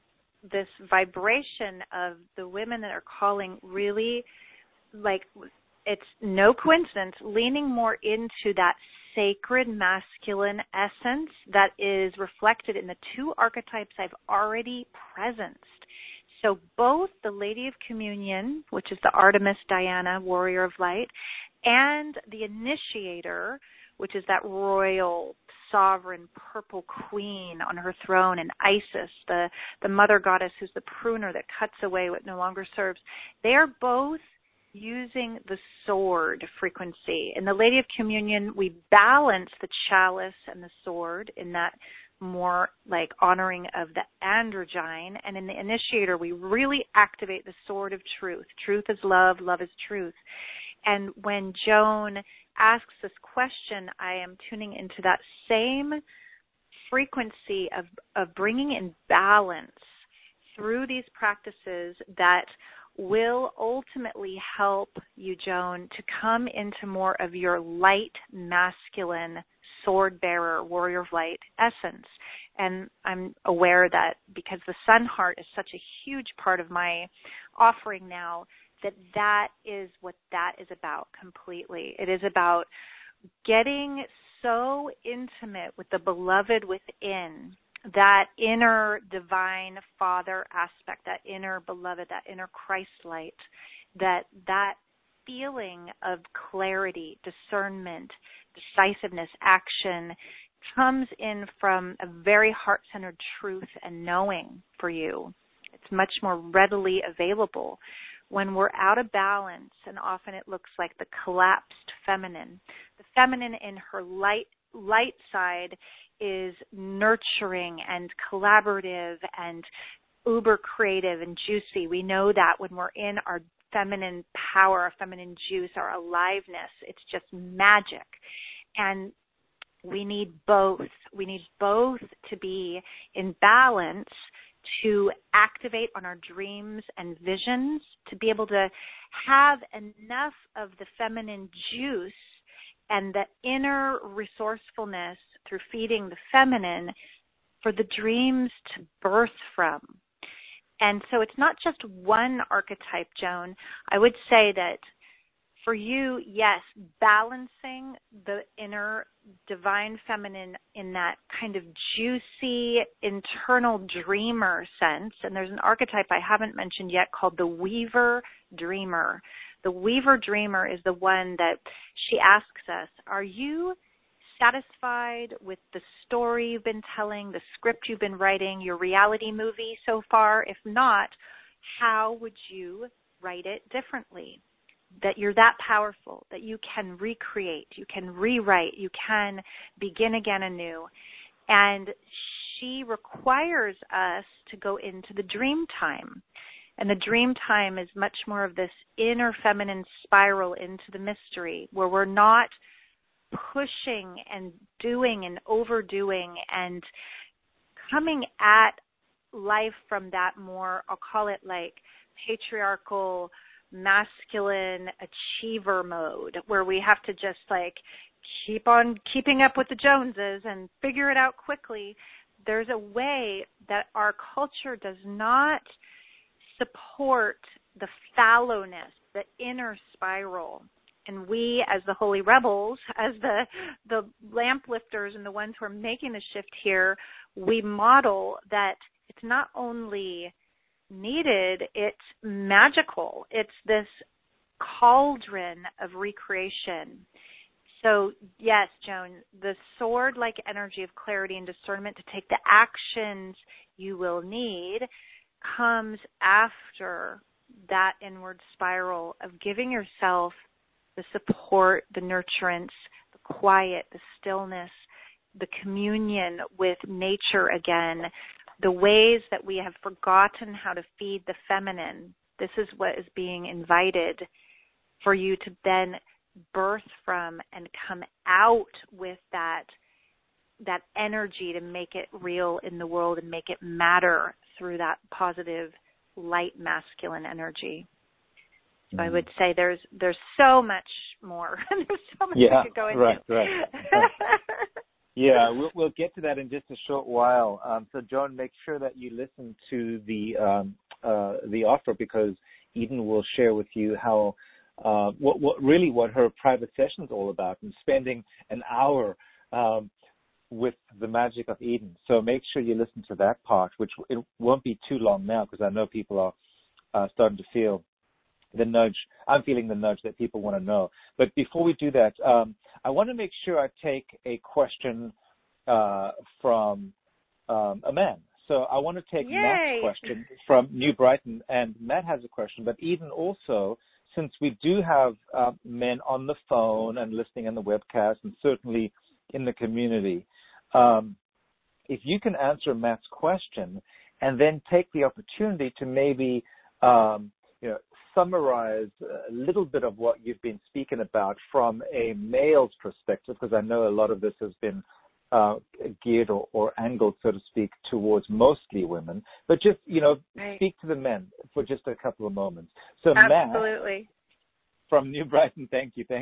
vibration of the women that are calling really, like, it's no coincidence, leaning more into that sacred masculine essence that is reflected in the two archetypes I've already presenced. So both the Lady of Communion, which is the Artemis Diana, warrior of light, and the Initiator, which is that royal, sovereign, purple queen on her throne, and Isis, the mother goddess who's the pruner that cuts away what no longer serves. They are both using the sword frequency. In the Lady of Communion, we balance the chalice and the sword in that more like honoring of the androgyne. And in the Initiator, we really activate the sword of truth. Truth is love, love is truth. And when Joan asks this question, I am tuning into that same frequency of bringing in balance through these practices that will ultimately help you, Joan, to come into more of your light, masculine, sword bearer, warrior of light essence. And I'm aware that because the Sun Heart is such a huge part of my offering now, that is what that is about completely. It is about getting so intimate with the beloved within, that inner divine Father aspect, that inner beloved, that inner Christ light, that feeling of clarity, discernment, decisiveness, action comes in from a very heart-centered truth and knowing for you. It's much more readily available. When we're out of balance, and often it looks like the collapsed feminine. The feminine in her light side is nurturing and collaborative and uber creative and juicy. We know that when we're in our feminine power, our feminine juice, our aliveness, it's just magic. And we need both. We need both to be in balance to activate on our dreams and visions, to be able to have enough of the feminine juice and the inner resourcefulness through feeding the feminine for the dreams to birth from. And so it's not just one archetype, Joan. I would say that for you, yes, balancing the inner divine feminine in that kind of juicy, internal dreamer sense. And there's an archetype I haven't mentioned yet called the Weaver Dreamer. The Weaver Dreamer is the one that she asks us, are you satisfied with the story you've been telling, the script you've been writing, your reality movie so far? If not, how would you write it differently? That you're that powerful, that you can recreate, you can rewrite, you can begin again anew. And she requires us to go into the dream time. And the dream time is much more of this inner feminine spiral into the mystery, where we're not pushing and doing and overdoing and coming at life from that more, I'll call it like patriarchal, masculine achiever mode, where we have to just like keep on keeping up with the Joneses and figure it out quickly. There's a way that our culture does not support the fallowness, the inner spiral. And we, as the holy rebels, as the lamp lifters and the ones who are making the shift here, we model that it's not only needed, it's magical. It's this cauldron of recreation. So, yes, Joan, the sword-like energy of clarity and discernment to take the actions you will need comes after that inward spiral of giving yourself the support, the nurturance, the quiet, the stillness, the communion with nature again, the ways that we have forgotten how to feed the feminine. This is what is being invited for you to then birth from and come out with that energy to make it real in the world and make it matter through that positive, light, masculine energy. So I would say there's so much more. There's so much we could go into.
Right. Yeah, we'll get to that in just a short while. So, Joan, make sure that you listen to the offer, because Eden will share with you how what her private session is all about, and spending an hour with the magic of Eden. So make sure you listen to that part, which it won't be too long now, because I know people are starting to feel the nudge. I'm feeling the nudge that people want to know. But before we do that, I want to make sure I take a question from a man. So I want to take Matt's question from New Brighton. And Matt has a question, but Eden also, since we do have men on the phone and listening on the webcast and certainly in the community, if you can answer Matt's question and then take the opportunity to maybe summarize a little bit of what you've been speaking about from a male's perspective, because I know a lot of this has been geared or angled, so to speak, towards mostly women. But just, speak to the men for just a couple of moments. So
absolutely.
Matt from New Brighton, thank you.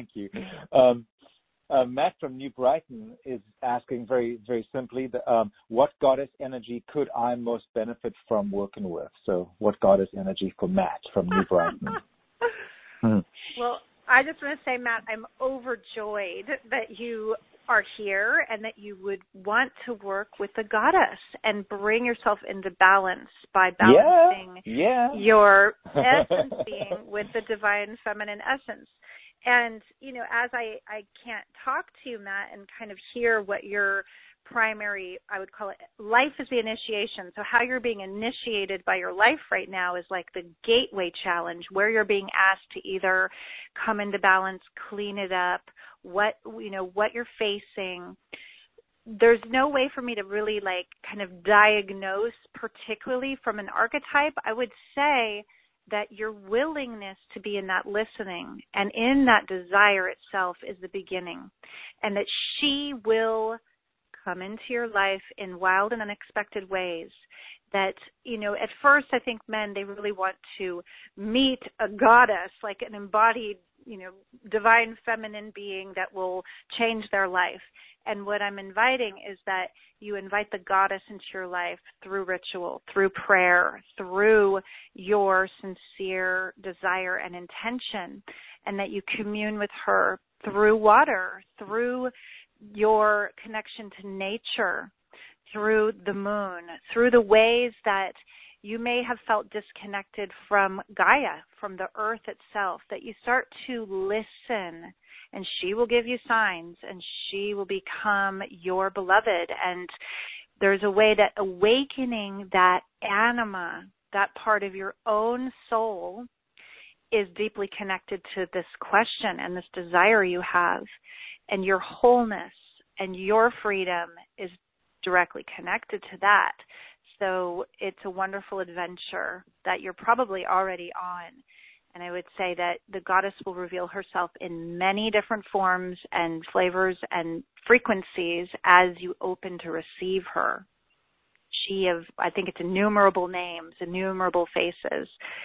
Matt from New Brighton is asking very, very simply, what goddess energy could I most benefit from working with? So what goddess energy for Matt from New Brighton?
Well, I just want to say, Matt, I'm overjoyed that you are here and that you would want to work with the goddess and bring yourself into balance by balancing your essence being with the divine feminine essence. And, as I can't talk to you, Matt, and kind of hear what your primary, I would call it, life is the initiation. So how you're being initiated by your life right now is like the gateway challenge, where you're being asked to either come into balance, clean it up, what you're facing. There's no way for me to really kind of diagnose particularly from an archetype. I would say that your willingness to be in that listening and in that desire itself is the beginning, and that she will come into your life in wild and unexpected ways. That, at first I think men, they really want to meet a goddess, like an embodied, divine feminine being that will change their life. And what I'm inviting is that you invite the goddess into your life through ritual, through prayer, through your sincere desire and intention, and that you commune with her through water, through your connection to nature, through the moon, through the ways that you may have felt disconnected from Gaia, from the earth itself, that you start to listen, and she will give you signs, and she will become your beloved. And there's a way that awakening that anima, that part of your own soul, is deeply connected to this question and this desire you have, and your wholeness and your freedom is directly connected to that. So it's a wonderful adventure that you're probably already on. And I would say that the goddess will reveal herself in many different forms and flavors and frequencies as you open to receive her. I think it's innumerable names, innumerable faces.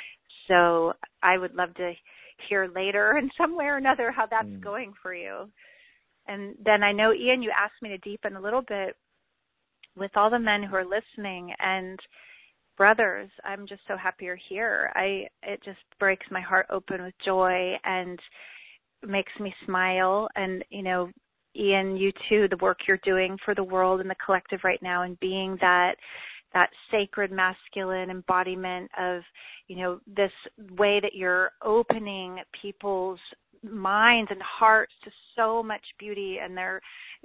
So I would love to hear later in some way or another how that's going for you. And then I know, Ian, you asked me to deepen a little bit with all the men who are listening. And brothers, I'm just so happy you're here. It just breaks my heart open with joy and makes me smile. And, Ian, you too, the work you're doing for the world and the collective right now, and being that sacred masculine embodiment of, this way that you're opening people's minds and hearts to so much beauty, and their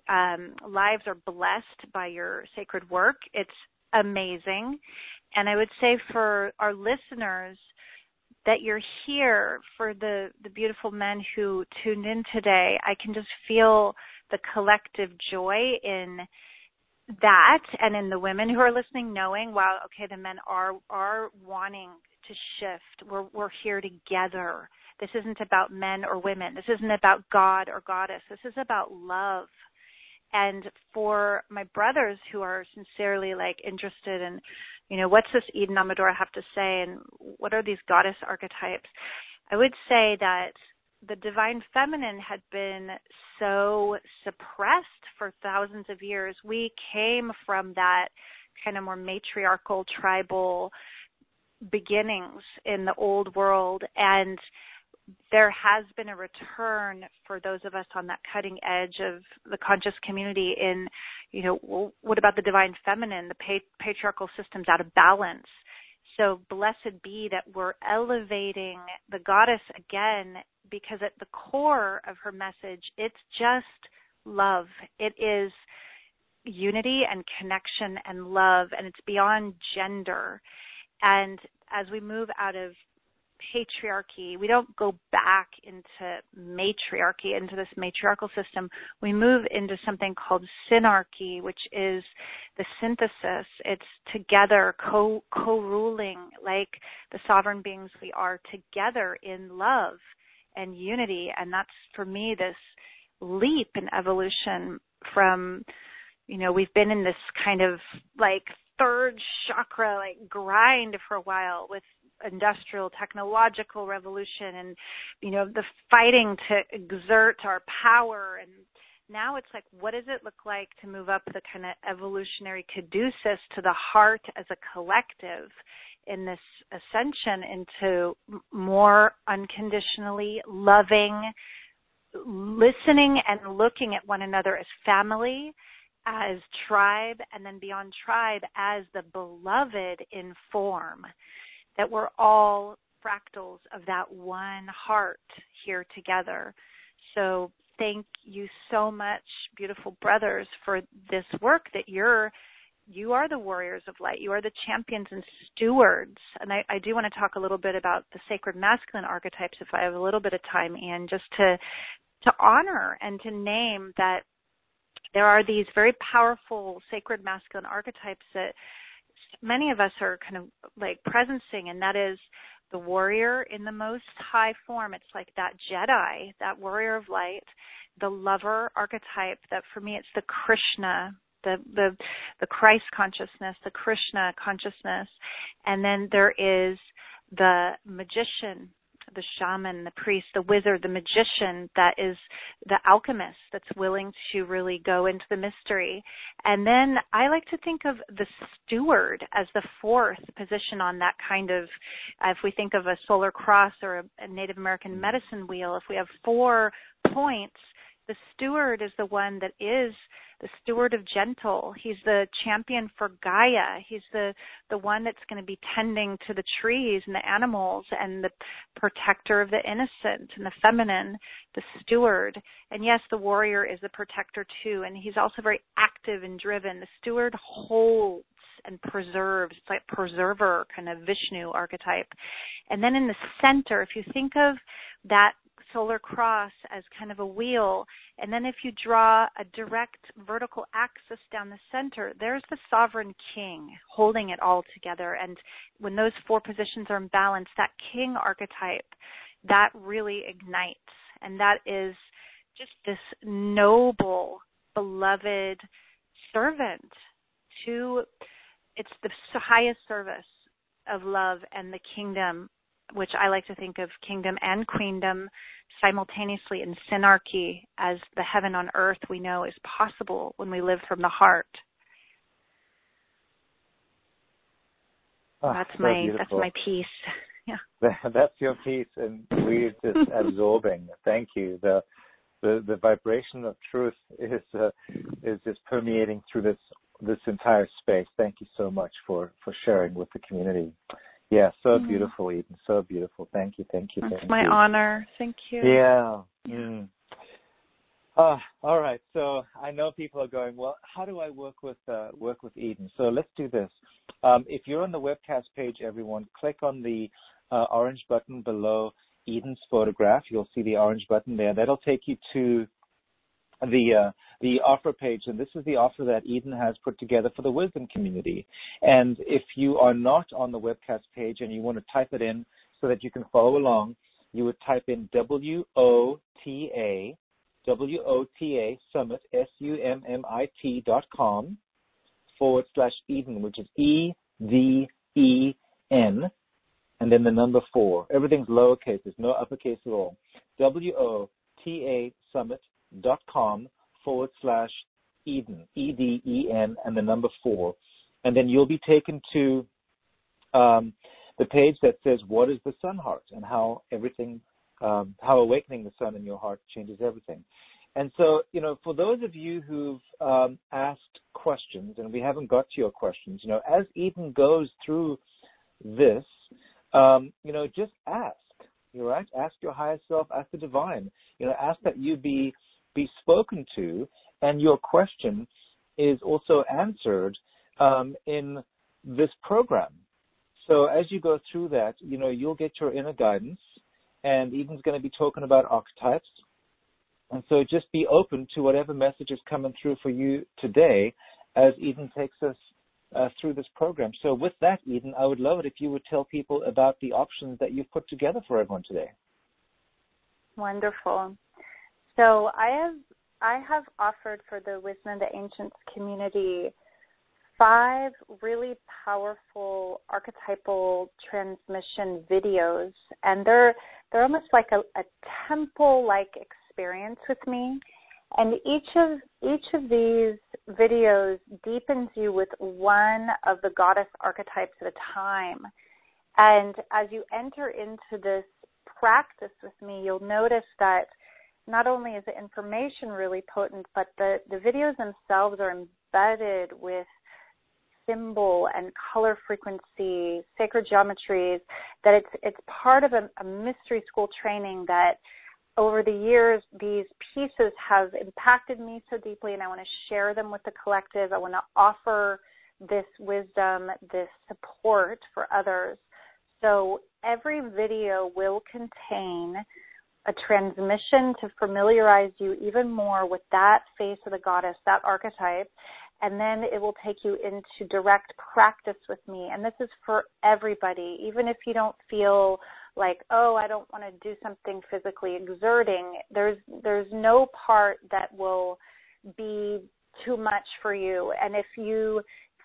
lives are blessed by your sacred work. It's amazing. And I would say for our listeners that you're here, for the beautiful men who tuned in today, I can just feel the collective joy in that, and in the women who are listening, knowing, wow, okay, the men are wanting to shift. We're here together. This isn't about men or women. This isn't about God or goddess. This is about love. And for my brothers who are sincerely interested in, what's this Eden Amadora have to say, and what are these goddess archetypes? I would say that the divine feminine had been so suppressed for thousands of years. We came from that kind of more matriarchal, tribal beginnings in the old world, and there has been a return for those of us on that cutting edge of the conscious community in, what about the divine feminine? The patriarchal system's out of balance. So blessed be that we're elevating the goddess again, because at the core of her message, it's just love. It is unity and connection and love, and it's beyond gender. And as we move out of patriarchy, we don't go back into matriarchy, into this matriarchal system. We move into something called synarchy, which is the synthesis. It's together, co-ruling, like the sovereign beings we are, together in love and unity. And that's, for me, this leap in evolution from, we've been in this kind of third chakra grind for a while with industrial technological revolution and the fighting to exert our power, and now it's what does it look like to move up the kind of evolutionary caduceus to the heart as a collective in this ascension into more unconditionally loving, listening and looking at one another as family, as tribe, and then beyond tribe as the beloved in form, that we're all fractals of that one heart here together. So thank you so much, beautiful brothers, for this work that you are the warriors of light. You are the champions and stewards. And I do want to talk a little bit about the sacred masculine archetypes if I have a little bit of time, Ian, just to honor and to name that there are these very powerful sacred masculine archetypes that many of us are kind of presencing, and that is the warrior in the most high form. It's like that Jedi, that warrior of light, the lover archetype, that for me it's the Krishna, the Christ consciousness, the Krishna consciousness. And then there is the magician, the shaman, the priest, the wizard, the magician, that is the alchemist that's willing to really go into the mystery. And then I like to think of the steward as the fourth position on that kind of, if we think of a solar cross or a Native American medicine wheel, if we have 4 points, the steward is the one that is the steward of gentle. He's the champion for Gaia. He's the one that's going to be tending to the trees and the animals and the protector of the innocent and the feminine, the steward. And yes, the warrior is the protector too, and he's also very active and driven. The steward holds and preserves. It's like preserver, kind of Vishnu archetype. And then in the center, if you think of that solar cross as kind of a wheel, and then if you draw a direct vertical axis down the center, there's the sovereign king holding it all together. And when those 4 positions are in balance, that king archetype, that really ignites. And that is just this noble, beloved servant to, it's the highest service of love and the kingdom, which I like to think of kingdom and queendom simultaneously in synarchy, as the heaven on earth we know is possible when we live from the heart. That's my piece. Yeah.
That's your piece, and we're just absorbing. Thank you. The vibration of truth is just permeating through this entire space. Thank you so much for sharing with the community. Yeah, so beautiful, Eden. So beautiful. Thank you.
It's my honor. Thank you.
Yeah. All right. So I know people are going, well, how do I work with Eden? So let's do this. If you're on the webcast page, everyone, click on the orange button below Eden's photograph. You'll see the orange button there. That'll take you to the offer page, and this is the offer that Eden has put together for the wisdom community. And if you are not on the webcast page and you want to type it in so that you can follow along, you would type in WOTA Summit, SUMMIT.com /Eden, which is EDEN, and then the number 4. Everything's lowercase. There's no uppercase at all. WOTA Summit.com /Eden, EDEN, and the number 4. And then you'll be taken to the page that says, what is the sun heart, and how awakening the sun in your heart changes everything. And so, for those of you who've asked questions, and we haven't got to your questions, as Eden goes through this, just ask, right? Ask your higher self, ask the divine, ask that you be spoken to, and your question is also answered in this program. So as you go through that, you'll get your inner guidance, and Eden's going to be talking about archetypes. And so just be open to whatever message is coming through for you today as Eden takes us through this program. So with that, Eden, I would love it if you would tell people about the options that you've put together for everyone today.
Wonderful. So I have offered for the Wisdom of the Ancients community 5 really powerful archetypal transmission videos, and they're almost like a temple-like experience with me. And each of these videos deepens you with one of the goddess archetypes at a time. And as you enter into this practice with me, you'll notice that not only is the information really potent, but the videos themselves are embedded with symbol and color frequency, sacred geometries, that it's part of a mystery school training that over the years these pieces have impacted me so deeply, and I want to share them with the collective. I want to offer this wisdom, this support for others. So every video will contain a transmission to familiarize you even more with that face of the goddess, that archetype, and then it will take you into direct practice with me. And this is for everybody, even if you don't feel like, oh, I don't want to do something physically exerting. There's no part that will be too much for you. And if you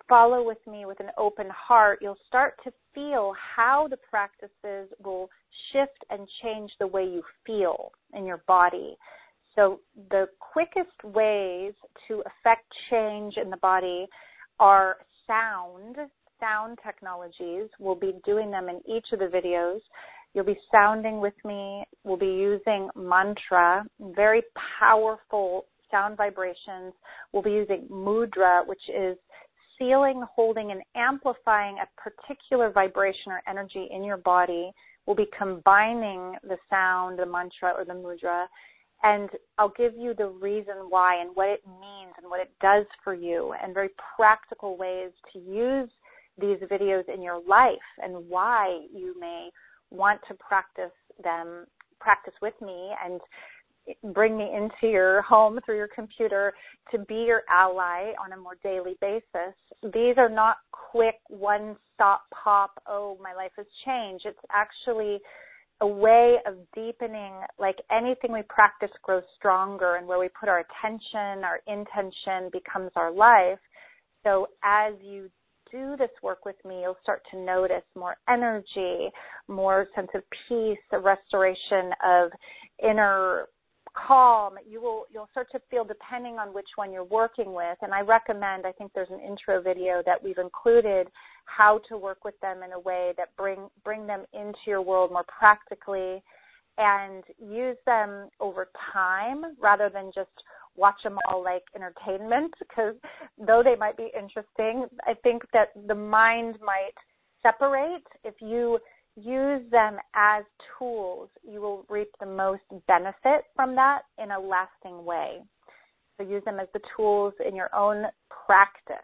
follow with me with an open heart, you'll start to feel how the practices will shift and change the way you feel in your body. So the quickest ways to affect change in the body are sound technologies. We'll be doing them in each of the videos. You'll be sounding with me. We'll be using mantra, very powerful sound vibrations. We'll be using mudra, which is sealing, holding, and amplifying a particular vibration or energy in your body. We'll be combining the sound, the mantra, or the mudra, and I'll give you the reason why and what it means and what it does for you, and very practical ways to use these videos in your life and why you may want to practice with me and bring me into your home through your computer to be your ally on a more daily basis. These are not quick one-stop pop, oh, my life has changed. It's actually a way of deepening, like anything we practice grows stronger, and where we put our attention, our intention becomes our life. So as you do this work with me, you'll start to notice more energy, more sense of peace, a restoration of inner calm. You'll start to feel, depending on which one you're working with, and I recommend, I think there's an intro video that we've included, how to work with them in a way that bring them into your world more practically and use them over time rather than just watch them all like entertainment, because though they might be interesting, I think that the mind might separate. If you use them as tools, you will reap the most benefit from that in a lasting way. So use them as the tools in your own practice.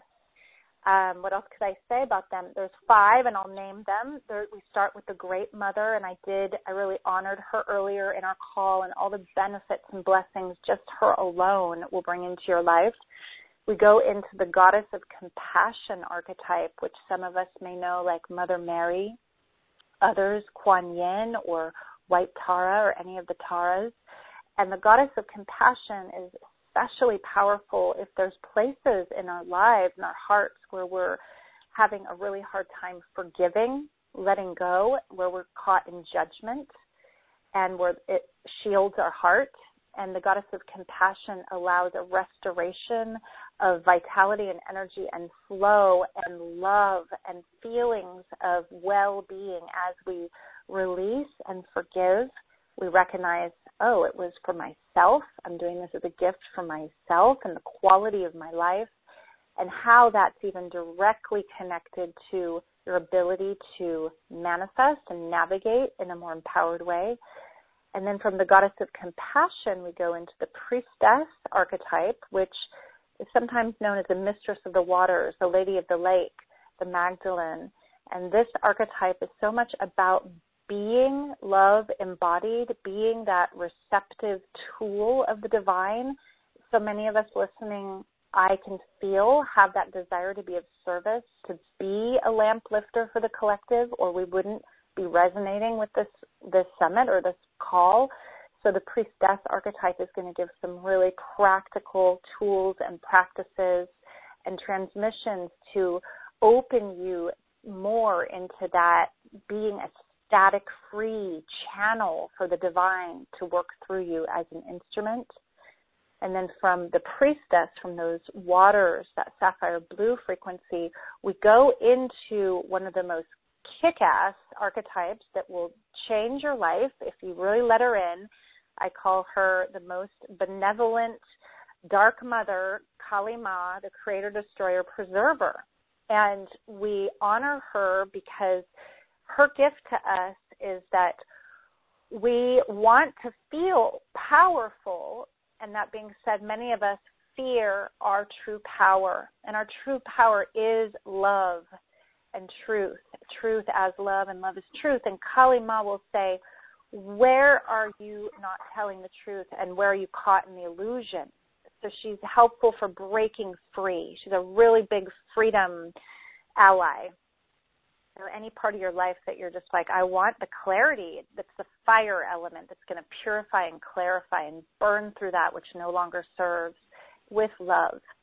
What else could I say about them? There's 5, and I'll name them. We start with the Great Mother, and I really honored her earlier in our call, and all the benefits and blessings just her alone will bring into your life. We go into the Goddess of Compassion archetype, which some of us may know, like Mother Mary, others Kuan Yin or White Tara or any of the Taras. And the Goddess of Compassion is especially powerful if there's places in our lives, in our hearts, where we're having a really hard time forgiving, letting go, where we're caught in judgment, and where it shields our heart. And the Goddess of Compassion allows a restoration of vitality and energy and flow and love and feelings of well-being as we release and forgive. We recognize, oh, it was for myself. I'm doing this as a gift for myself and the quality of my life, and how that's even directly connected to your ability to manifest and navigate in a more empowered way. And then from the Goddess of Compassion, we go into the Priestess archetype, which is sometimes known as the Mistress of the Waters, the Lady of the Lake, the Magdalene. And this archetype is so much about being love embodied, being that receptive tool of the divine. So many of us listening, I can feel, have that desire to be of service, to be a lamp lifter for the collective, or we wouldn't be resonating with this summit or this call. So the Priestess archetype is going to give some really practical tools and practices and transmissions to open you more into that being a static-free channel for the divine to work through you as an instrument. And then from the Priestess, from those waters, that sapphire blue frequency, we go into one of the most kick-ass archetypes that will change your life if you really let her in. I call her the most benevolent dark mother, Kali Ma, the creator, destroyer, preserver. And we honor her because her gift to us is that we want to feel powerful. And that being said, many of us fear our true power. And our true power is love and truth. Truth as love, and love is truth. And Kali Ma will say, where are you not telling the truth, and where are you caught in the illusion? So she's helpful for breaking free. She's a really big freedom ally. So any part of your life that you're just like, I want the clarity, that's the fire element that's going to purify and clarify and burn through that which no longer serves with love.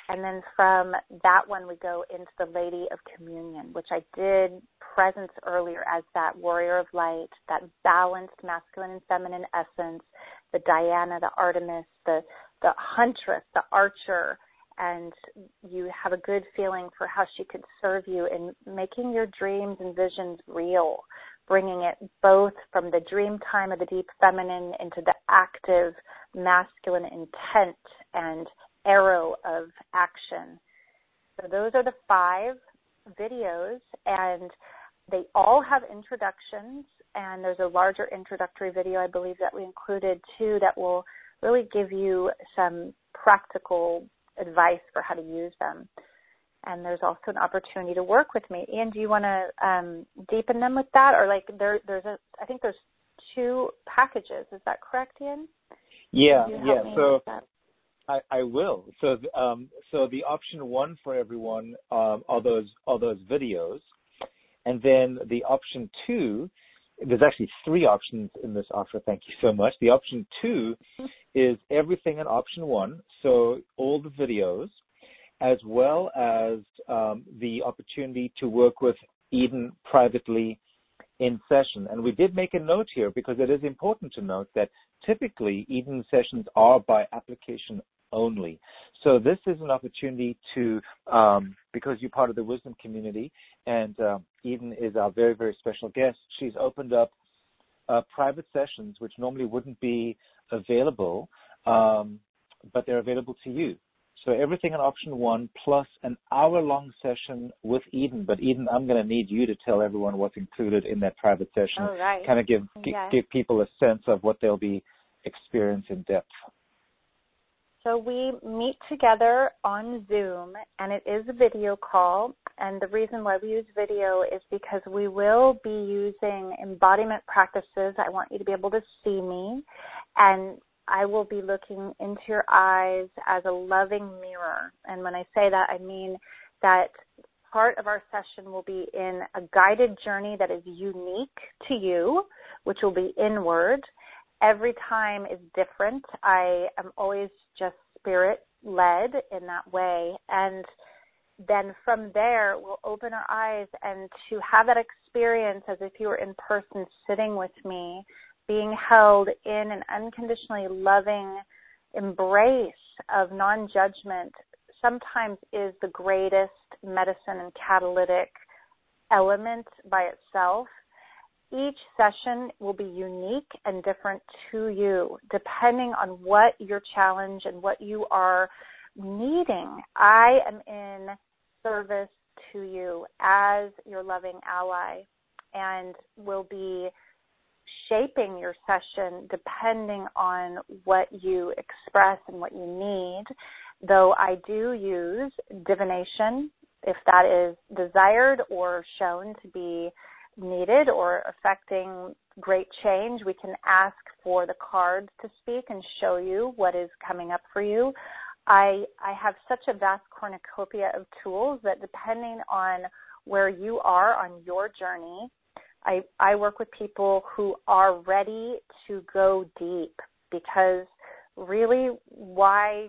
And then from that one, we go into the Lady of Communion, which I did presence earlier as that warrior of light, that balanced masculine and feminine essence, the Diana, the Artemis, the huntress, the archer, and you have a good feeling for how she could serve you in making your dreams and visions real, bringing it both from the dream time of the deep feminine into the active masculine intent and arrow of action. So those are the 5 videos, and they all have introductions, and there's a larger introductory video, I believe, that we included too, that will really give you some practical advice for how to use them. And there's also an opportunity to work with me. Ian, do you want to deepen them with that? Or like I think there's 2 packages. Is that correct, Ian?
Yeah. So I will. So the option 1 for everyone are those videos, and then the option 2. There's actually 3 options in this offer. Thank you so much. The option 2 is everything in option 1, so all the videos, as well as the opportunity to work with Eden privately in session. And we did make a note here because it is important to note that typically Eden sessions are by application only. So this is an opportunity to, because you're part of the wisdom community, and Eden is our very, very special guest, she's opened up private sessions which normally wouldn't be available, but they're available to you. So everything in option 1 plus an hour-long session with Eden. But Eden, I'm going to need you to tell everyone what's included in that private session.
Oh, right.
Kind of give people a sense of what they'll be experiencing in depth.
So we meet together on Zoom, and it is a video call. And the reason why we use video is because we will be using embodiment practices. I want you to be able to see me, and I will be looking into your eyes as a loving mirror. And when I say that, I mean that part of our session will be in a guided journey that is unique to you, which will be inward. Every time is different. I am always just spirit-led in that way. And then from there, we'll open our eyes and to have that experience as if you were in person sitting with me, being held in an unconditionally loving embrace of non-judgment, sometimes is the greatest medicine and catalytic element by itself. Each session will be unique and different to you, depending on what your challenge and what you are needing. I am in service to you as your loving ally, and will be shaping your session depending on what you express and what you need, though I do use divination if that is desired or shown to be needed or affecting great change. We can ask for the cards to speak and show you what is coming up for you. I have such a vast cornucopia of tools that depending on where you are on your journey, I work with people who are ready to go deep, because really, why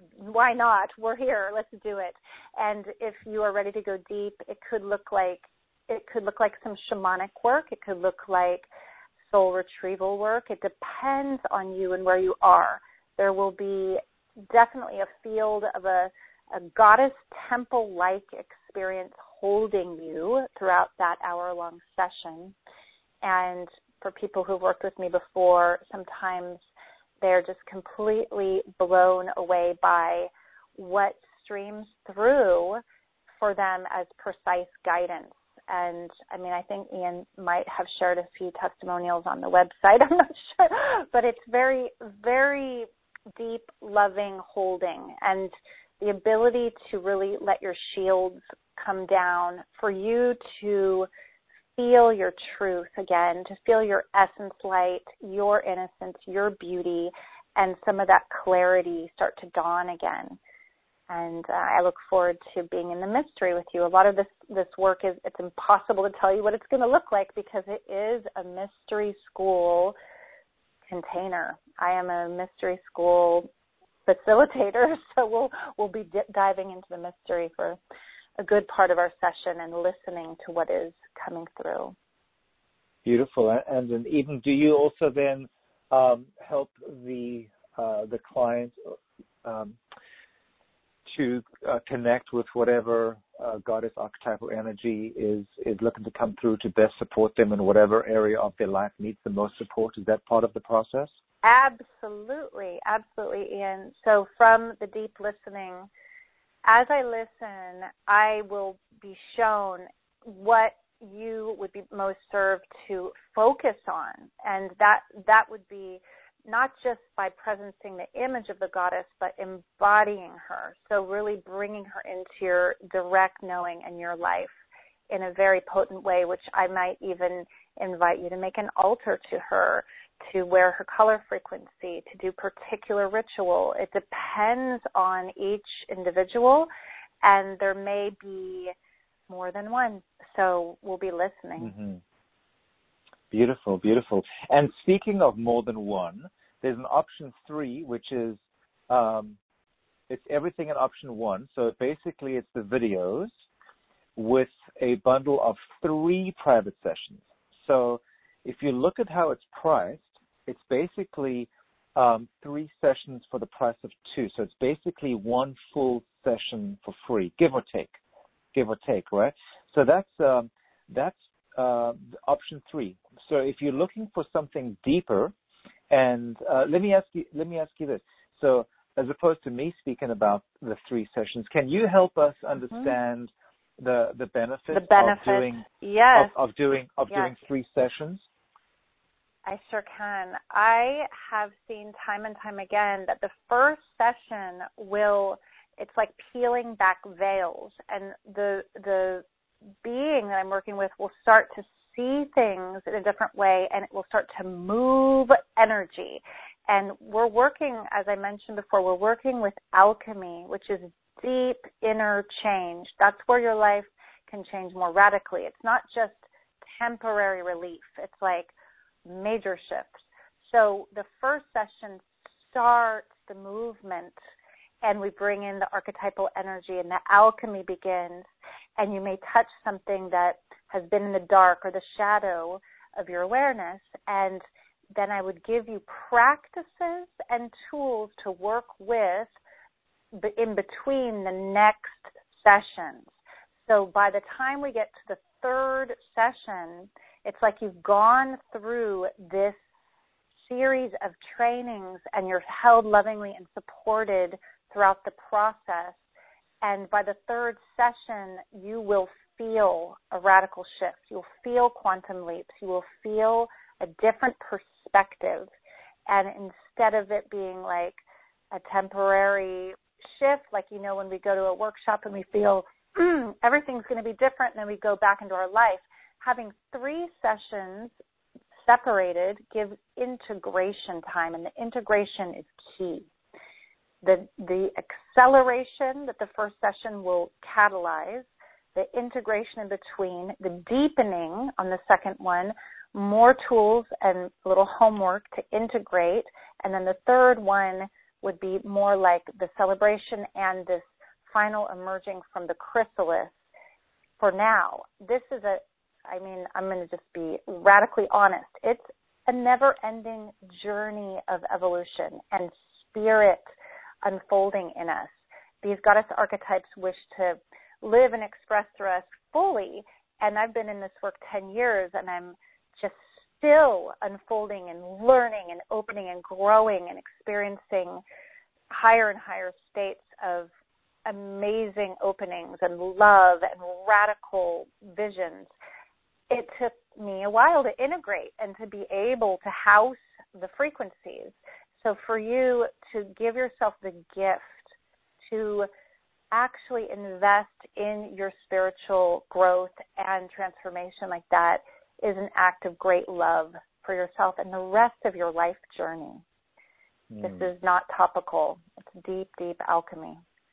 not? We're here. Let's do it. And if you are ready to go deep, it could look like some shamanic work. It could look like soul retrieval work. It depends on you and where you are. There will be definitely a field of a goddess temple-like experience holding you throughout that hour-long session. And for people who've worked with me before, sometimes they're just completely blown away by what streams through for them as precise guidance. And, I mean, I think Ian might have shared a few testimonials on the website. I'm not sure. But it's very, very deep, loving holding, and the ability to really let your shields come down for you to feel your truth again, to feel your essence light, your innocence, your beauty, and some of that clarity start to dawn again. And I look forward to being in the mystery with you. A lot of this work it's impossible to tell you what it's going to look like, because it is a mystery school container. I am a mystery school facilitator, so we'll be diving into the mystery for a good part of our session and listening to what is coming through.
Beautiful. And then even, do you also then help the client to connect with whatever goddess archetypal energy is looking to come through to best support them in whatever area of their life needs the most support? Is that part of the process?
Absolutely, Ian. So from the deep listening, as I listen, I will be shown what you would be most served to focus on, and that would be not just by presencing the image of the goddess, but embodying her. So really bringing her into your direct knowing in your life in a very potent way, which I might even invite you to make an altar to her, to wear her color frequency, to do particular ritual. It depends on each individual, and there may be more than one. So we'll be listening.
Mm-hmm. Beautiful, beautiful. And speaking of more than one, there's an option 3, which is it's everything in option 1. So basically it's the videos with a bundle of 3 private sessions. So if you look at how it's priced, it's basically 3 sessions for the price of 2. So it's basically 1 full session for free, give or take, right? So that's option 3. So if you're looking for something deeper, and let me ask you this. So as opposed to me speaking about the 3 sessions, can you help us understand the benefits of doing 3 sessions?
I sure can. I have seen time and time again that the first session it's like peeling back veils, and the being that I'm working with will start to see things in a different way, and it will start to move energy. And we're working, as I mentioned before, we're working with alchemy, which is deep inner change. That's where your life can change more radically. It's not just temporary relief. It's like major shifts. So the first session starts the movement, and we bring in the archetypal energy, and the alchemy begins, and you may touch something that has been in the dark or the shadow of your awareness, and then I would give you practices and tools to work with in between the next sessions. So by the time we get to the 3rd session, it's like you've gone through this series of trainings and you're held lovingly and supported throughout the process. And by the 3rd session, you will feel a radical shift. You'll feel quantum leaps. You will feel a different perspective. And instead of it being like a temporary shift, like, when we go to a workshop and we feel everything's going to be different, and then we go back into our life, having 3 sessions separated gives integration time, and the integration is key. The acceleration that the first session will catalyze, the integration in between, the deepening on the second one, more tools and a little homework to integrate, and then the 3rd one would be more like the celebration and this final emerging from the chrysalis. For now, this is I'm going to just be radically honest. It's a never-ending journey of evolution and spirit unfolding in us. These goddess archetypes wish to live and express through us fully, and I've been in this work 10 years, and I'm just still unfolding and learning and opening and growing and experiencing higher and higher states of amazing openings and love and radical visions. It took me a while to integrate and to be able to house the frequencies. So for you to give yourself the gift to actually invest in your spiritual growth and transformation like that is an act of great love for yourself and the rest of your life journey. This is not topical. It's deep, deep alchemy.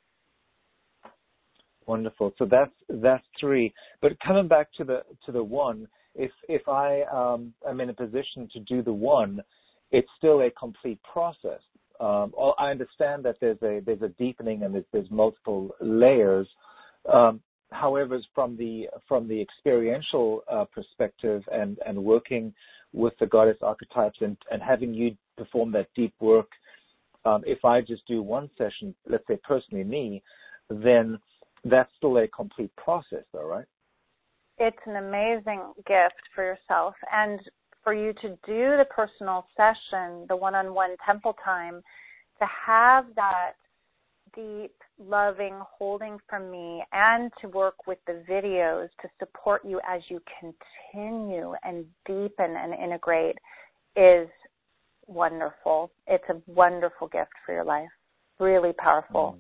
Wonderful. So that's 3. But coming back to the 1, if I am in a position to do the 1, it's still a complete process. I understand that there's a deepening and there's multiple layers. However, from the experiential perspective and working with the goddess archetypes and having you perform that deep work, if I just do one session, let's say personally me, then that's still a complete process, though, right?
It's an amazing gift for yourself, and for you to do the personal session, the one-on-one temple time, to have that deep, loving holding from me, and to work with the videos to support you as you continue and deepen and integrate is wonderful. It's a wonderful gift for your life. Really powerful.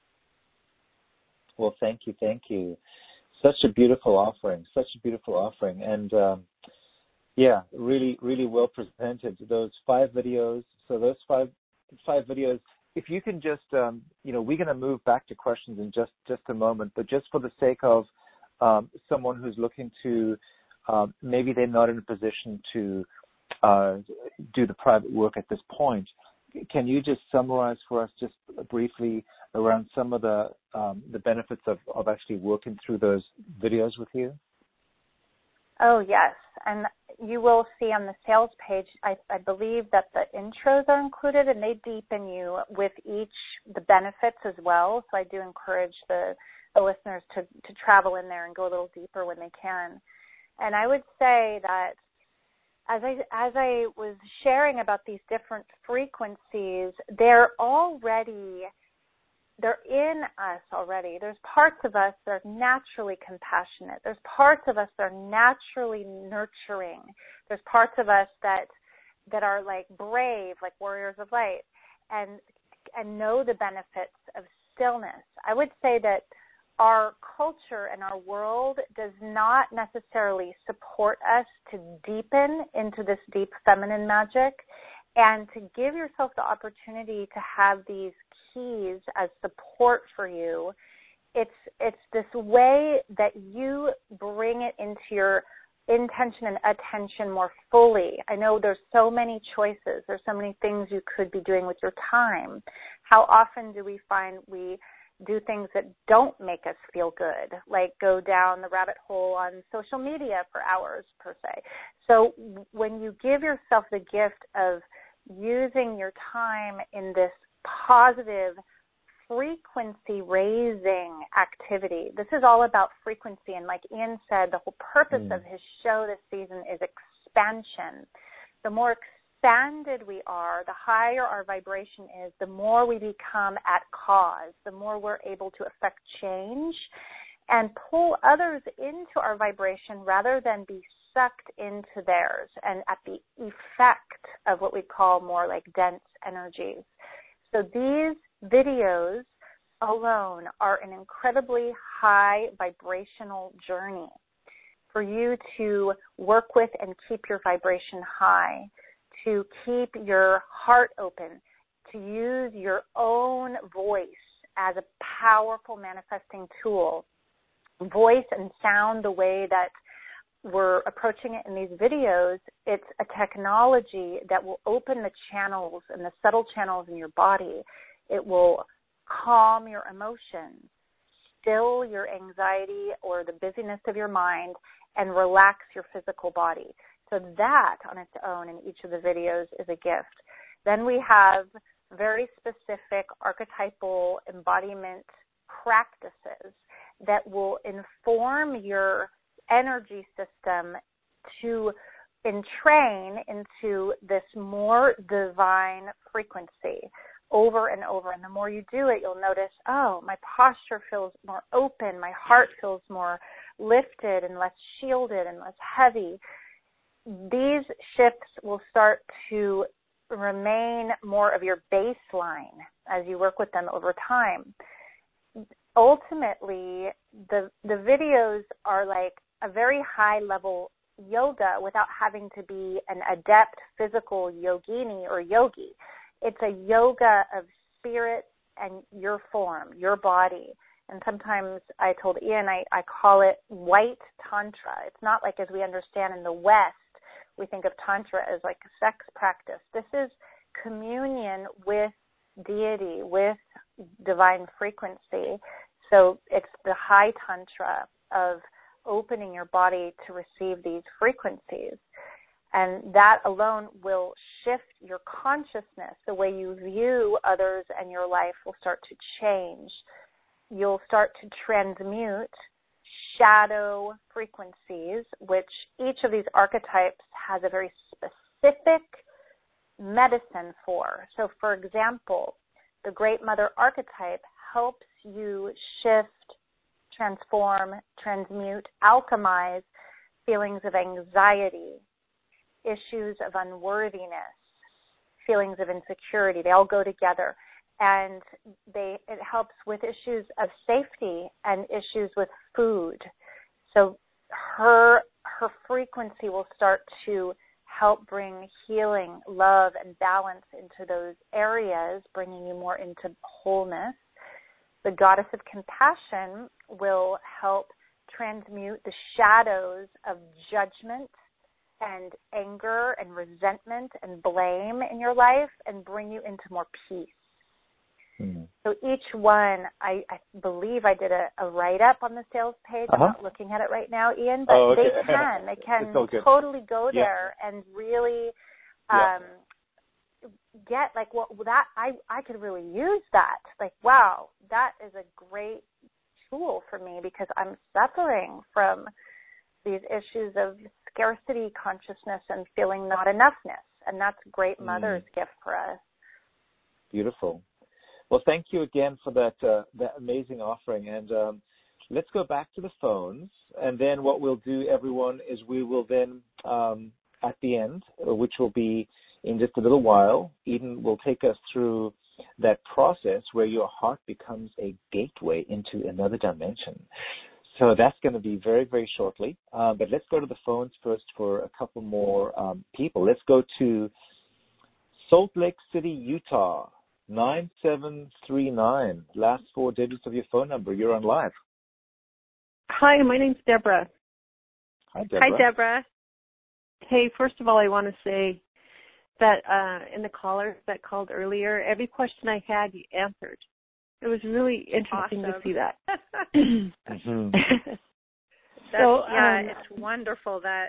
Well, thank you. Such a beautiful offering. And really, really well presented. Those 5 videos. So those five videos, if you can just, we're going to move back to questions in just a moment, but just for the sake of someone who's looking to, maybe they're not in a position to do the private work at this point, can you just summarize for us just briefly around some of the benefits of actually working through those videos with you?
Oh, yes. And you will see on the sales page, I believe that the intros are included, and they deepen you with the benefits as well. So I do encourage the listeners to travel in there and go a little deeper when they can. And I would say that as I was sharing about these different frequencies, they're in us already. There's parts of us that are naturally compassionate. There's parts of us that are naturally nurturing. There's parts of us that are like brave, like warriors of light, and know the benefits of stillness. I would say that our culture and our world does not necessarily support us to deepen into this deep feminine magic, and to give yourself the opportunity to have these keys as support for you. It's this way that you bring it into your intention and attention more fully. I know there's so many choices. There's so many things you could be doing with your time. How often do we find we do things that don't make us feel good, like go down the rabbit hole on social media for hours per se? So when you give yourself the gift of using your time in this positive frequency raising activity, this is all about frequency. And like Ian said, the whole purpose of his show this season is expansion. The more expanded we are, the higher our vibration is, the more we become at cause, the more we're able to affect change and pull others into our vibration rather than be sucked into theirs and at the effect of what we call more like dense energies. So these videos alone are an incredibly high vibrational journey for you to work with and keep your vibration high, to keep your heart open, to use your own voice as a powerful manifesting tool. Voice and sound, the way that we're approaching it in these videos, it's a technology that will open the channels and the subtle channels in your body. It will calm your emotions, still your anxiety or the busyness of your mind, and relax your physical body. So that on its own in each of the videos is a gift. Then we have very specific archetypal embodiment practices that will inform your energy system to entrain into this more divine frequency over and over. And the more you do it, you'll notice, oh, my posture feels more open, my heart feels more lifted and less shielded and less heavy. These shifts will start to remain more of your baseline as you work with them over time. Ultimately, the videos are like a very high level yoga without having to be an adept physical yogini or yogi. It's a yoga of spirit and your form, your body. And sometimes I told Ian, I call it white tantra. It's not like as we understand in the West, we think of tantra as like a sex practice. This is communion with deity, with divine frequency. So it's the high tantra of opening your body to receive these frequencies. And that alone will shift your consciousness. The way you view others and your life will start to change. You'll start to transmute shadow frequencies, which each of these archetypes has a very specific medicine for. So, for example, the Great Mother archetype helps you shift, transform, transmute, alchemize feelings of anxiety, issues of unworthiness, feelings of insecurity. They all go together. And it helps with issues of safety and issues with food. So her frequency will start to help bring healing, love, and balance into those areas, bringing you more into wholeness. The Goddess of Compassion will help transmute the shadows of judgment and anger and resentment and blame in your life and bring you into more peace. So each one, I believe I did a write-up on the sales page. I'm not looking at it right now, Ian, but they can totally go there and really get like, well, that I could really use that. Like, wow, that is a great tool for me because I'm suffering from these issues of scarcity consciousness and feeling not enoughness. And that's Great Mother's gift for us.
Beautiful. Well, thank you again for that amazing offering. And let's go back to the phones. And then what we'll do, everyone, is we will then, at the end, which will be in just a little while, Eden will take us through that process where your heart becomes a gateway into another dimension. So that's going to be very, very shortly. But let's go to the phones first for a couple more people. Let's go to Salt Lake City, Utah. 9739. Last four digits of your phone number. You're on live.
Hi, my name's Deborah.
Hi, Deborah.
Hi, Deborah.
Hey, first of all, I want to say that in the callers that called earlier, every question I had, you answered. It was really interesting to see that.
So, it's wonderful that.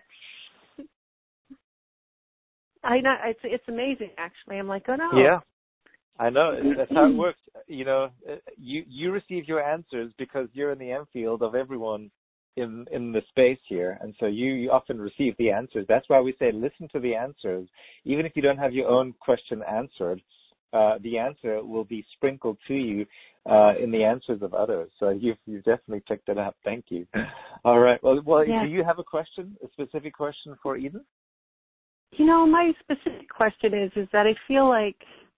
I know it's amazing. Actually, I'm like, oh no.
Yeah. I know. That's how it works. You know, you receive your answers because you're in the M field of everyone in the space here. And so you often receive the answers. That's why we say listen to the answers. Even if you don't have your own question answered, the answer will be sprinkled to you in the answers of others. So you've definitely picked it up. Thank you. All right. Well, yeah. Do you have a question, a specific question for Eden?
You know, my specific question is that I feel like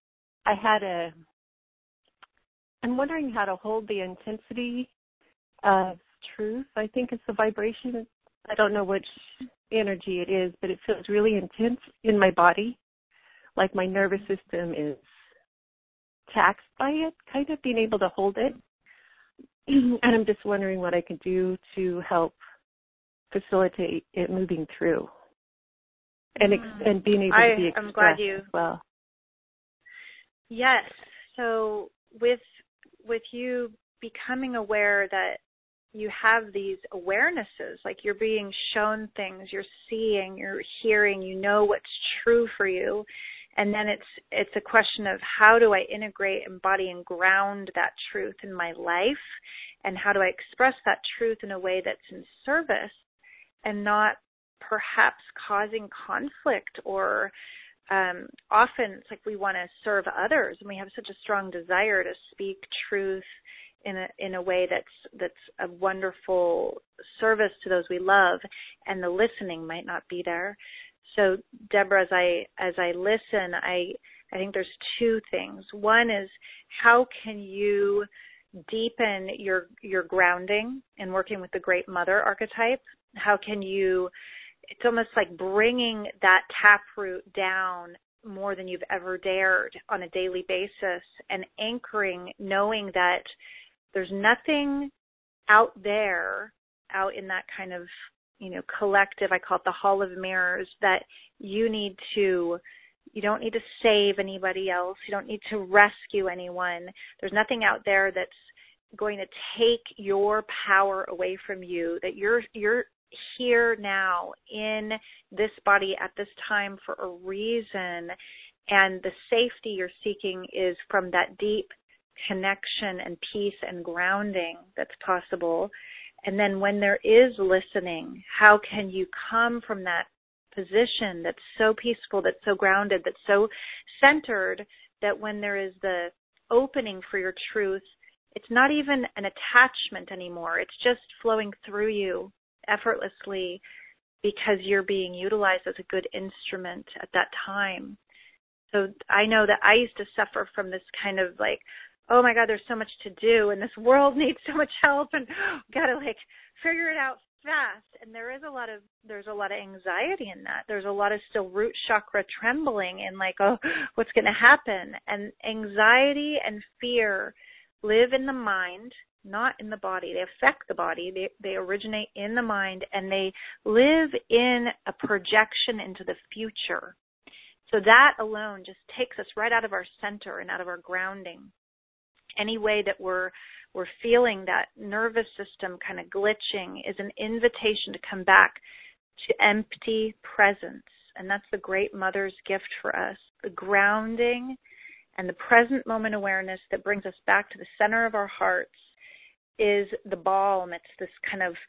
I'm wondering how to hold the intensity of truth. I think it's the vibration. I don't know which energy it is, but it feels really intense in my body. Like my nervous system is taxed by it, kind of being able to hold it. And I'm just wondering what I could do to help facilitate it moving through and being able to be expressed as well.
Yes. So with you becoming aware that you have these awarenesses, like you're being shown things, you're seeing, you're hearing, you know what's true for you. And then it's a question of how do I integrate, embody, and ground that truth in my life? And how do I express that truth in a way that's in service and not perhaps causing conflict or often it's like we want to serve others and we have such a strong desire to speak truth in a way that's a wonderful service to those we love, and the listening might not be there. So Deborah, as I listen, I think there's two things. One is how can you deepen your grounding in working with the Great Mother archetype? How can you, it's almost like bringing that taproot down more than you've ever dared on a daily basis and anchoring, knowing that there's nothing out there, out in that kind of, collective, I call it the hall of mirrors, that you need to You don't need to save anybody else. You don't need to rescue anyone. There's nothing out there that's going to take your power away from you, that you're here now in this body at this time for a reason, and the safety you're seeking is from that deep connection and peace and grounding that's possible. And then when there is listening, how can you come from that position that's so peaceful, that's so grounded, that's so centered, that when there is the opening for your truth, it's not even an attachment anymore. It's just flowing through you effortlessly because you're being utilized as a good instrument at that time. So I know that I used to suffer from this kind of like, oh my God, there's so much to do and this world needs so much help and gotta like figure it out fast. And there's a lot of anxiety in that. There's a lot of still root chakra trembling and like, oh, what's going to happen? And anxiety and fear live in the mind, not in the body. They affect the body. They originate in the mind, and they live in a projection into the future. So that alone just takes us right out of our center and out of our grounding. Any way that we're feeling that nervous system kind of glitching is an invitation to come back to empty presence. And that's the great mother's gift for us, the grounding and the present moment awareness that brings us back to the center of our hearts is the balm. It's this kind of,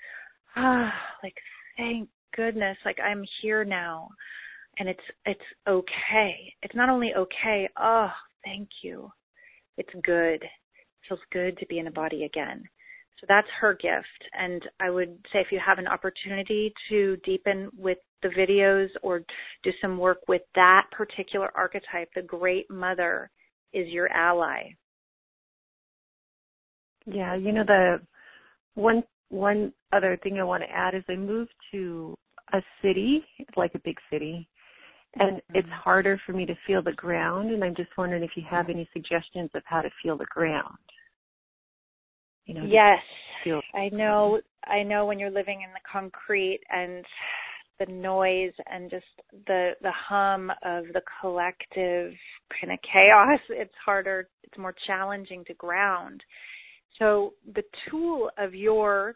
like, thank goodness, like I'm here now. And it's okay. It's not only okay, oh, thank you. It's good. It feels good to be in a body again. So that's her gift. And I would say if you have an opportunity to deepen with the videos or do some work with that particular archetype, the Great Mother is your ally.
Yeah, the one other thing I want to add is I moved to a city, like a big city, and it's harder for me to feel the ground, and I'm just wondering if you have any suggestions of how to feel the ground.
Yes, I know when you're living in the concrete and the noise and just the hum of the collective kind of chaos, it's harder, it's more challenging to ground. So the tool of your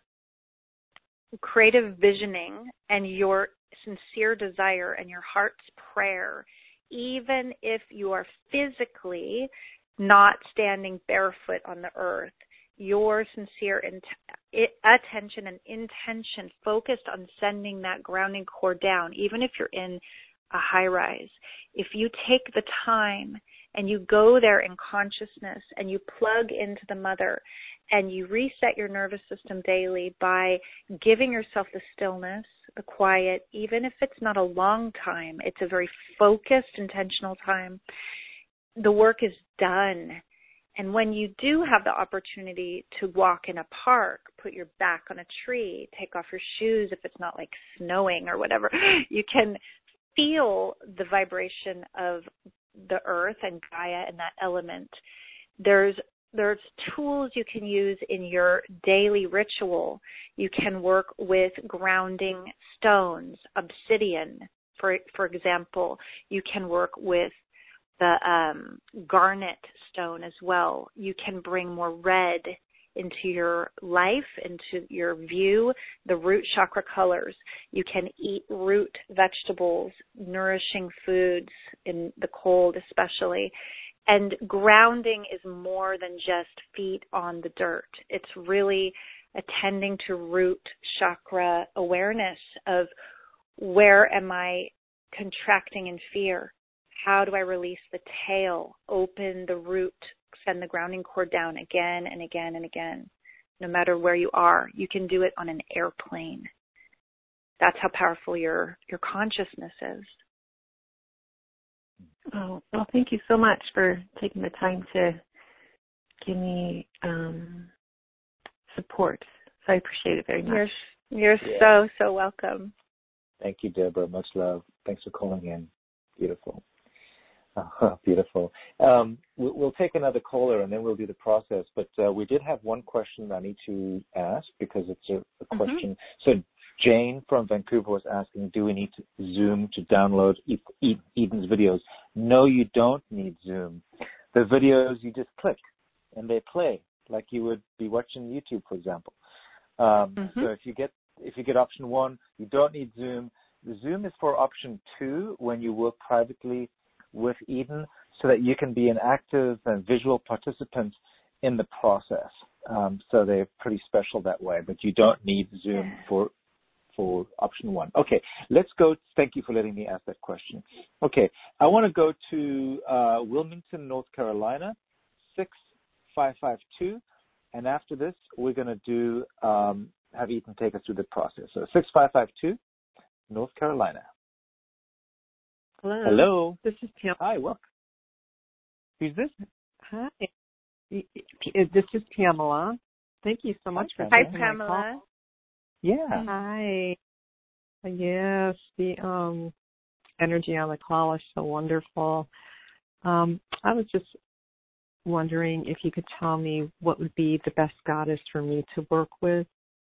creative visioning and your sincere desire and your heart's prayer, even if you are physically not standing barefoot on the earth, your sincere attention and intention focused on sending that grounding core down, even if you're in a high rise, if you take the time and you go there in consciousness and you plug into the mother and you reset your nervous system daily by giving yourself the stillness, the quiet, even if it's not a long time, it's a very focused, intentional time, the work is done. And when you do have the opportunity to walk in a park, put your back on a tree, take off your shoes if it's not like snowing or whatever, you can feel the vibration of the earth and Gaia and that element. There's tools you can use in your daily ritual. You can work with grounding stones, obsidian, for example. You can work with the garnet stone as well. You can bring more red into your life, into your view, the root chakra colors. You can eat root vegetables, nourishing foods in the cold especially. And grounding is more than just feet on the dirt. It's really attending to root chakra awareness of where am I contracting in fear? How do I release the tail, open the root, send the grounding cord down again and again and again? No matter where you are, you can do it on an airplane. That's how powerful your consciousness is.
Oh, well, thank you so much for taking the time to give me support. So I appreciate it very much.
You're so welcome.
Thank you, Deborah. Much love. Thanks for calling in. Beautiful. Beautiful. We'll take another caller and then we'll do the process. But we did have one question I need to ask because it's a question. So Jane from Vancouver was asking, do we need to Zoom to download Eden's videos? No, you don't need Zoom. The videos, you just click and they play like you would be watching YouTube, for example. So if you get option 1, you don't need Zoom. The Zoom is for option 2 when you work privately with Eden, so that you can be an active and visual participant in the process. So they're pretty special that way, but you don't need Zoom for option 1. Okay, let's go. Thank you for letting me ask that question. Okay, I want to go to Wilmington, North Carolina, 6552. And after this, we're going to do have Eden take us through the process. So 6552, North Carolina.
Hello. This is Pam.
Hi, welcome. Who's this?
Hi. This is Pamela. Thank you so much for taking my call.
Pamela.
Yeah.
Hi. Yes, the energy on the call is so wonderful. I was just wondering if you could tell me what would be the best goddess for me to work with.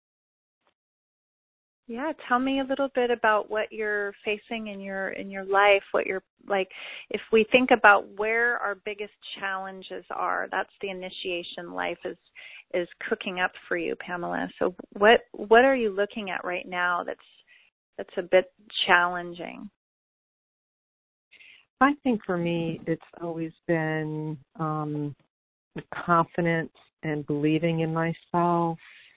Yeah, tell me a little bit about what you're facing in your life, what you're like. If we think about where our biggest challenges are, that's the initiation life is cooking up for you, Pamela. So what are you looking at right now that's a bit challenging?
I think for me, it's always been confidence and believing in myself.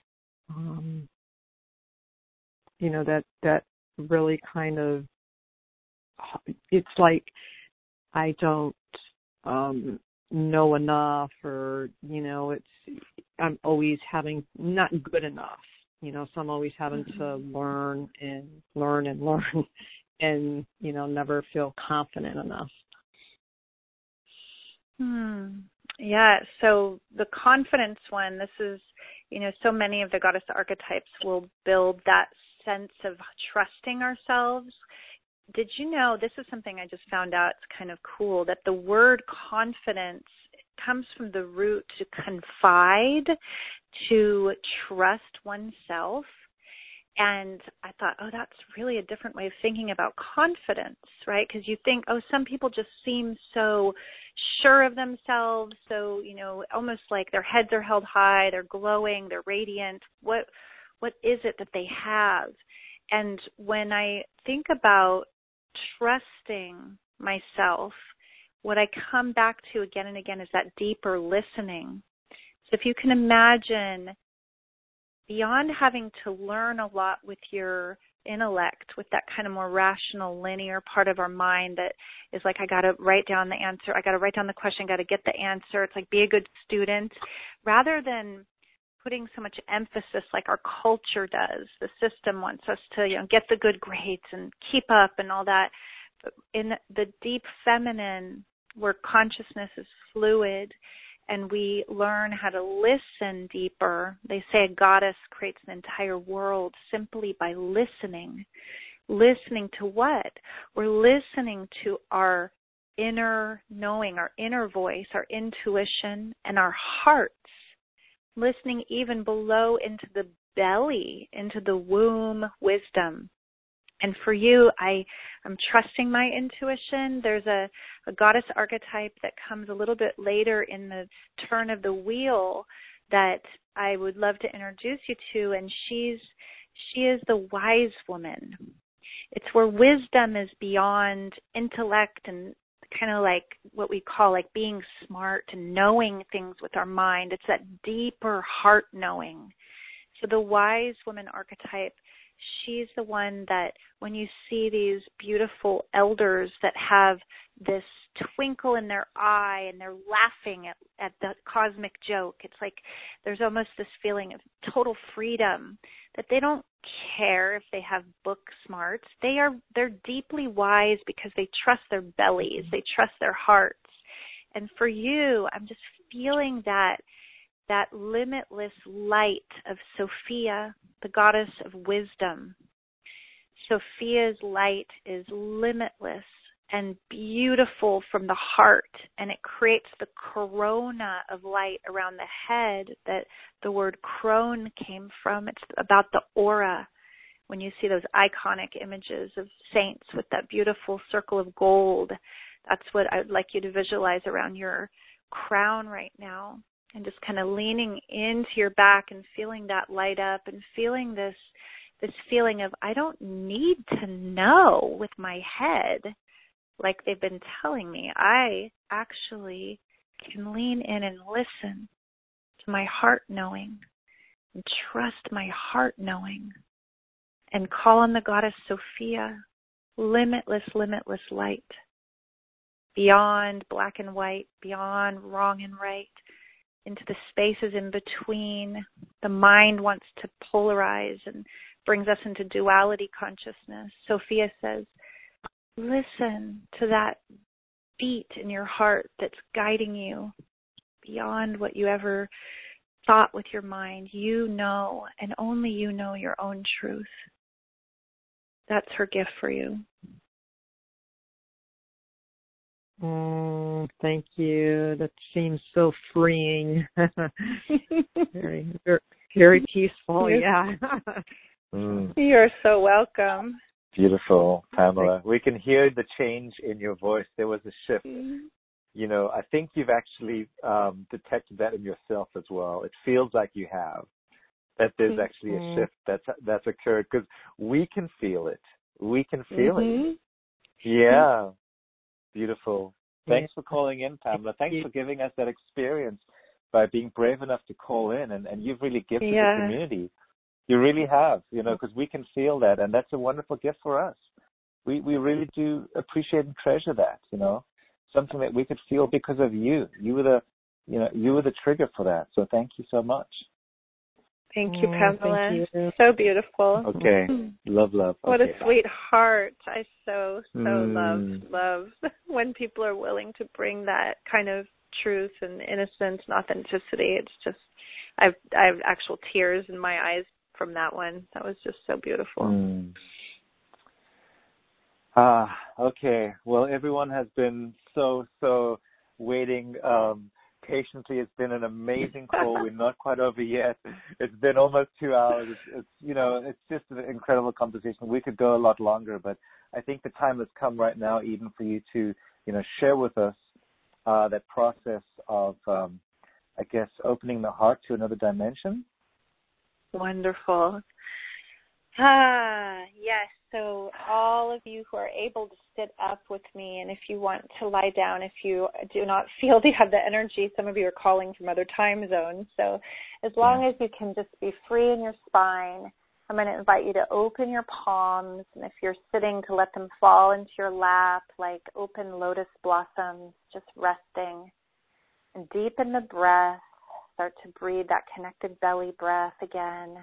That really kind of, it's like I don't know enough, or, I'm always having not good enough, so I'm always having to learn and learn and learn and, never feel confident enough.
Yeah, so the confidence one, this is, so many of the goddess archetypes will build that sense of trusting ourselves. Did you know, this is something I just found out, it's kind of cool, that the word confidence comes from the root to confide, to trust oneself. And I thought, that's really a different way of thinking about confidence, right? Because you think, some people just seem so sure of themselves, so, almost like their heads are held high, they're glowing, they're radiant. What is it that they have? And when I think about trusting myself, what I come back to again and again is that deeper listening. So if you can imagine, beyond having to learn a lot with your intellect, with that kind of more rational, linear part of our mind that is like, I got to write down the answer, I got to write down the question, got to get the answer. It's like, be a good student. Rather than putting so much emphasis like our culture does, the system wants us to, get the good grades and keep up and all that. But in the deep feminine, where consciousness is fluid, and we learn how to listen deeper. They say a goddess creates an entire world simply by listening. Listening to what? We're listening to our inner knowing, our inner voice, our intuition, and our hearts. Listening even below into the belly, into the womb wisdom. And for you, I'm trusting my intuition. There's a goddess archetype that comes a little bit later in the turn of the wheel that I would love to introduce you to, and she is the wise woman. It's where wisdom is beyond intellect and kind of like what we call like being smart and knowing things with our mind. It's that deeper heart knowing. So the wise woman archetype, she's the one that when you see these beautiful elders that have this twinkle in their eye and they're laughing at the cosmic joke, it's like there's almost this feeling of total freedom, that they don't care if they have book smarts. They're deeply wise because they trust their bellies, they trust their hearts. And for you, I'm just feeling that limitless light of Sophia, the goddess of wisdom. Sophia's light is limitless and beautiful from the heart, and it creates the corona of light around the head that the word crone came from. It's about the aura. When you see those iconic images of saints with that beautiful circle of gold, That's what I would like you to visualize around your crown right now, and just kind of leaning into your back and feeling that light up and feeling this feeling of, I don't need to know with my head like they've been telling me. I actually can lean in and listen to my heart knowing and trust my heart knowing and call on the goddess Sophia, limitless, limitless light, beyond black and white, beyond wrong and right, into the spaces in between. The mind wants to polarize and brings us into duality consciousness. Sophia says, listen to that beat in your heart that's guiding you beyond what you ever thought with your mind. You know, and only you know your own truth. That's her gift for you.
Oh, thank you. That seems so freeing. very, very, very peaceful. Yeah.
You're so welcome.
Beautiful, Pamela. We can hear the change in your voice. There was a shift. You know, I think you've actually detected that in yourself as well. It feels like you have. That there's actually a shift that's occurred, because we can feel it. We can feel it. Yeah. Beautiful. Thanks for calling in, Pamela. Thanks for giving us that experience by being brave enough to call in, and you've really gifted the community. You really have, you know, because we can feel that, and that's a wonderful gift for us. We really do appreciate and treasure that, you know, something that we could feel because of you. You were the trigger for that. So thank you so much.
Thank you, Pamela.
Thank you.
So beautiful.
Okay. Love.
What a sweet heart. I so love when people are willing to bring that kind of truth and innocence and authenticity. It's just, I have actual tears in my eyes from that one. That was just so beautiful.
Okay. Well, everyone has been so waiting patiently. It's been an amazing call. We're not quite over yet. It's been almost 2 hours. It's just an incredible conversation. We could go a lot longer, but I think the time has come right now, Eden, for you to, share with us that process of, I guess, opening the heart to another dimension.
Wonderful. Yes. So all of you who are able to sit up with me, and if you want to lie down, if you do not feel you have the energy, some of you are calling from other time zones. So as long as you can just be free in your spine, I'm going to invite you to open your palms, and if you're sitting, to let them fall into your lap like open lotus blossoms, just resting. And deepen the breath. Start to breathe that connected belly breath again.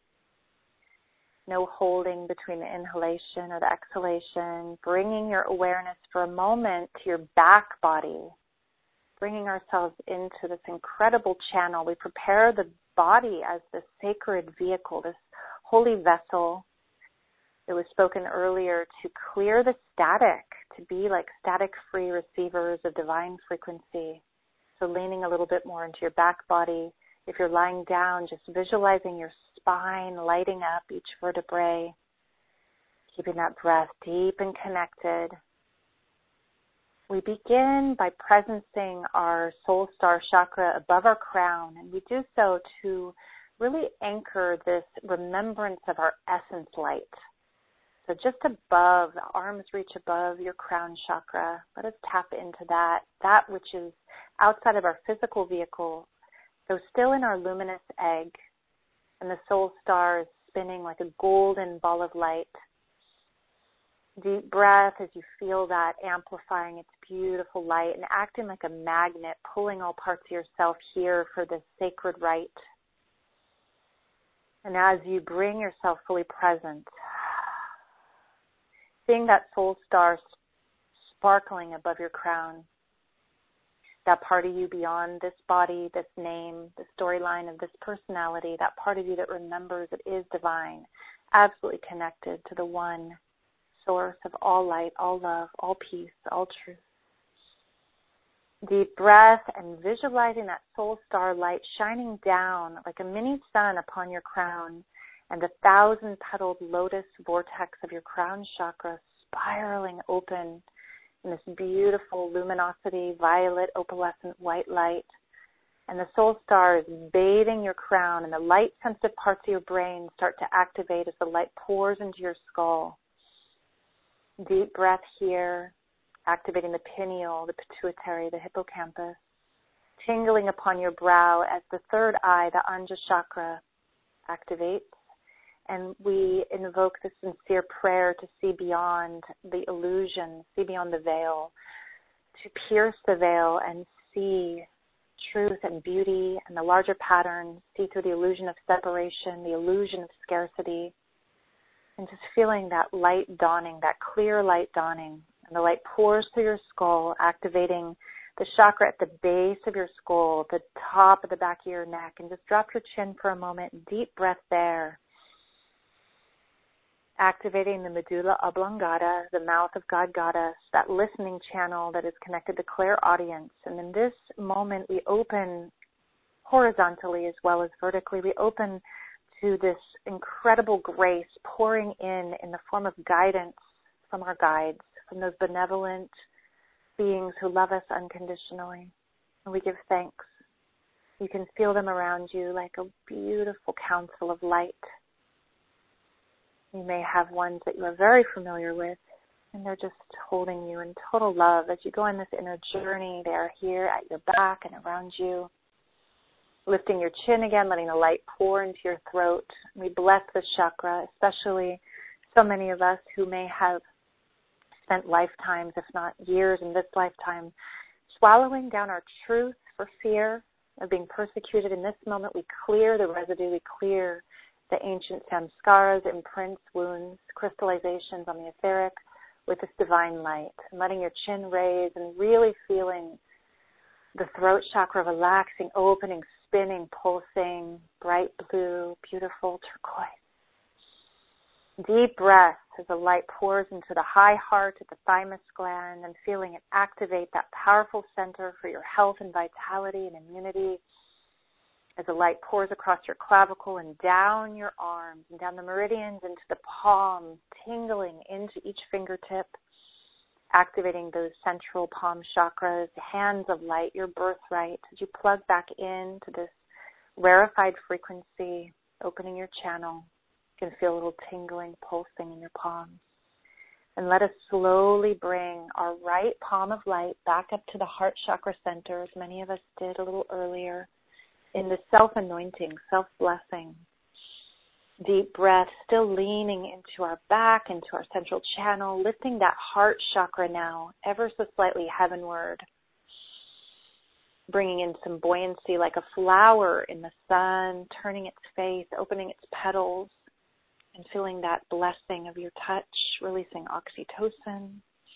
No holding between the inhalation or the exhalation. Bringing your awareness for a moment to your back body. Bringing ourselves into this incredible channel. We prepare the body as this sacred vehicle, this holy vessel. It was spoken earlier to clear the static, to be like static-free receivers of divine frequency. So leaning a little bit more into your back body. If you're lying down, just visualizing your spine lighting up each vertebrae, keeping that breath deep and connected. We begin by presencing our soul star chakra above our crown, and we do so to really anchor this remembrance of our essence light. So just above, the arms reach above your crown chakra. Let us tap into that which is outside of our physical vehicle, so still in our luminous egg, and the soul star is spinning like a golden ball of light. Deep breath as you feel that amplifying its beautiful light and acting like a magnet, pulling all parts of yourself here for this sacred rite. And as you bring yourself fully present, seeing that soul star sparkling above your crown, that part of you beyond this body, this name, the storyline of this personality, that part of you that remembers it is divine, absolutely connected to the one source of all light, all love, all peace, all truth. Deep breath and visualizing that soul star light shining down like a mini sun upon your crown, and the 1,000-petaled lotus vortex of your crown chakra spiraling open,
in this beautiful luminosity, violet, opalescent, white light. And the soul star is bathing your crown, and the light-sensitive parts of your brain start to activate as the light pours into your skull. Deep breath here, activating the pineal, the pituitary, the hippocampus, tingling upon your brow as the third eye, the Anja chakra, activates. And we invoke the sincere prayer to see beyond the illusion, see beyond the veil, to pierce the veil and see truth and beauty and the larger patterns, see through the illusion of separation, the illusion of scarcity, and just feeling that light dawning, that clear light dawning. And the light pours through your skull, activating the chakra at the base of your skull, the top of the back of your neck, and just drop your chin for a moment. Deep breath there. Activating the medulla oblongata, the mouth of God Goddess, that listening channel that is connected to clairaudience. And in this moment, we open horizontally as well as vertically. We open to this incredible grace pouring in the form of guidance from our guides, from those benevolent beings who love us unconditionally. And we give thanks. You can feel them around you like a beautiful council of light. You may have ones that you are very familiar with, and they're just holding you in total love. As you go on this inner journey, they are here at your back and around you. Lifting your chin again, letting the light pour into your throat. We bless this chakra, especially so many of us who may have spent lifetimes, if not years in this lifetime, swallowing down our truth for fear of being persecuted. In this moment, we clear the residue, we clear the ancient samskaras, imprints, wounds, crystallizations on the etheric with this divine light. And letting your chin raise and really feeling the throat chakra relaxing, opening, spinning, pulsing, bright blue, beautiful turquoise. Deep breath as the light pours into the high heart at the thymus gland and feeling it activate that powerful center for your health and vitality and immunity. As the light pours across your clavicle and down your arms and down the meridians into the palms, tingling into each fingertip, activating those central palm chakras, hands of light, your birthright, as you plug back into this rarefied frequency, opening your channel. You can feel a little tingling, pulsing in your palms. And let us slowly bring our right palm of light back up to the heart chakra center, as many of us did a little earlier, in the self-anointing, self-blessing. Deep breath, still leaning into our back, into our central channel, lifting that heart chakra now, ever so slightly heavenward. Bringing in some buoyancy like a flower in the sun, turning its face, opening its petals, and feeling that blessing of your touch, releasing oxytocin.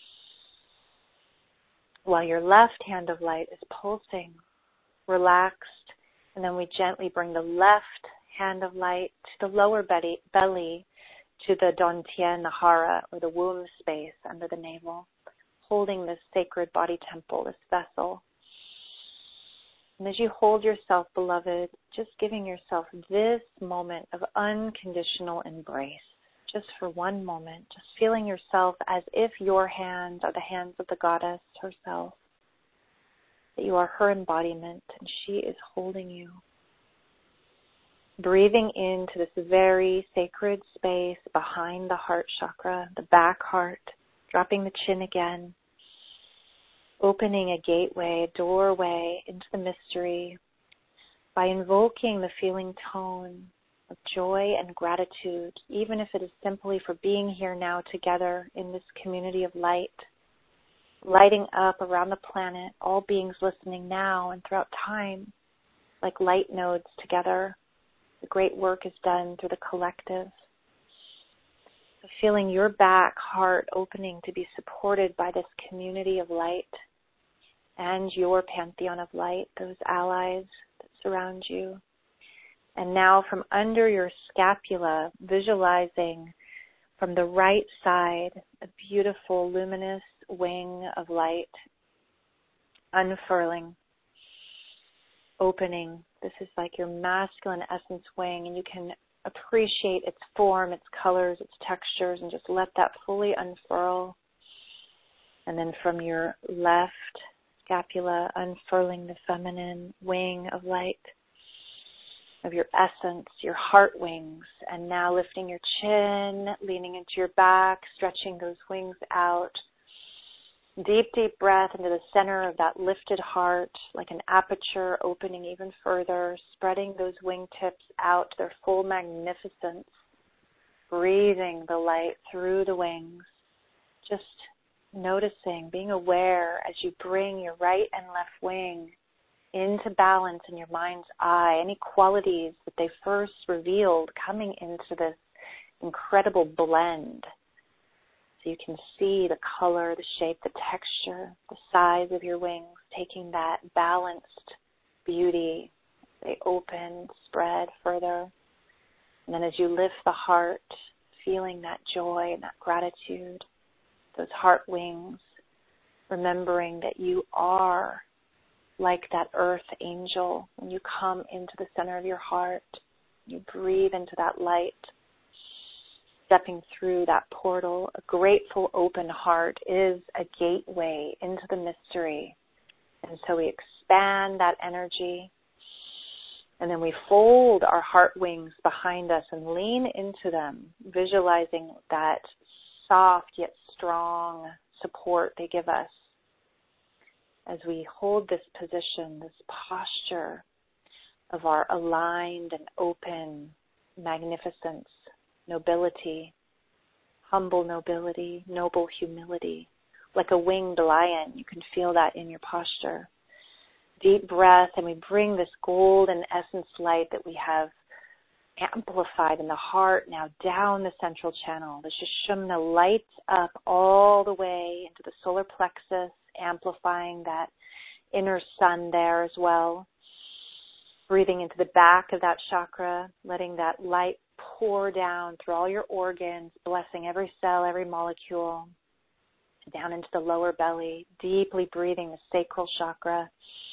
While your left hand of light is pulsing, relaxed, and then we gently bring the left hand of light to the lower belly, to the Dantian, the hara, or the womb space under the navel, holding this sacred body temple, this vessel. And as you hold yourself, beloved, just giving yourself this moment of unconditional embrace, just for one moment, just feeling yourself as if your hands are the hands of the goddess herself, that you are her embodiment and she is holding you. Breathing into this very sacred space behind the heart chakra, the back heart, dropping the chin again, opening a gateway, a doorway into the mystery by invoking the feeling tone of joy and gratitude, even if it is simply for being here now together in this community of light, lighting up around the planet, all beings listening now and throughout time, like light nodes together. The great work is done through the collective. So feeling your back heart opening to be supported by this community of light and your pantheon of light, those allies that surround you. And now from under your scapula, visualizing from the right side a beautiful luminous wing of light, unfurling, opening. This is like your masculine essence wing, and you can appreciate its form, its colors, its textures, and just let that fully unfurl. And then from your left scapula, unfurling the feminine wing of light, of your essence, your heart wings. And now lifting your chin, leaning into your back, stretching those wings out. Deep, deep breath into the center of that lifted heart, like an aperture opening even further, spreading those wingtips out to their full magnificence, breathing the light through the wings, just noticing, being aware as you bring your right and left wing into balance in your mind's eye, any qualities that they first revealed coming into this incredible blend. So you can see the color, the shape, the texture, the size of your wings, taking that balanced beauty. They open, spread further. And then as you lift the heart, feeling that joy and that gratitude, those heart wings, remembering that you are like that earth angel. When you come into the center of your heart, you breathe into that light, stepping through that portal. A grateful, open heart is a gateway into the mystery. And so we expand that energy, and then we fold our heart wings behind us and lean into them, visualizing that soft yet strong support they give us as we hold this position, this posture of our aligned and open magnificence, nobility, humble nobility, noble humility, like a winged lion. You can feel that in your posture. Deep breath, and we bring this golden essence light that we have amplified in the heart now down the central channel. The Sushumna lights up all the way into the solar plexus, amplifying that inner sun there as well. Breathing into the back of that chakra, letting that light pour down through all your organs, blessing every cell, every molecule, down into the lower belly, deeply breathing the sacral chakra,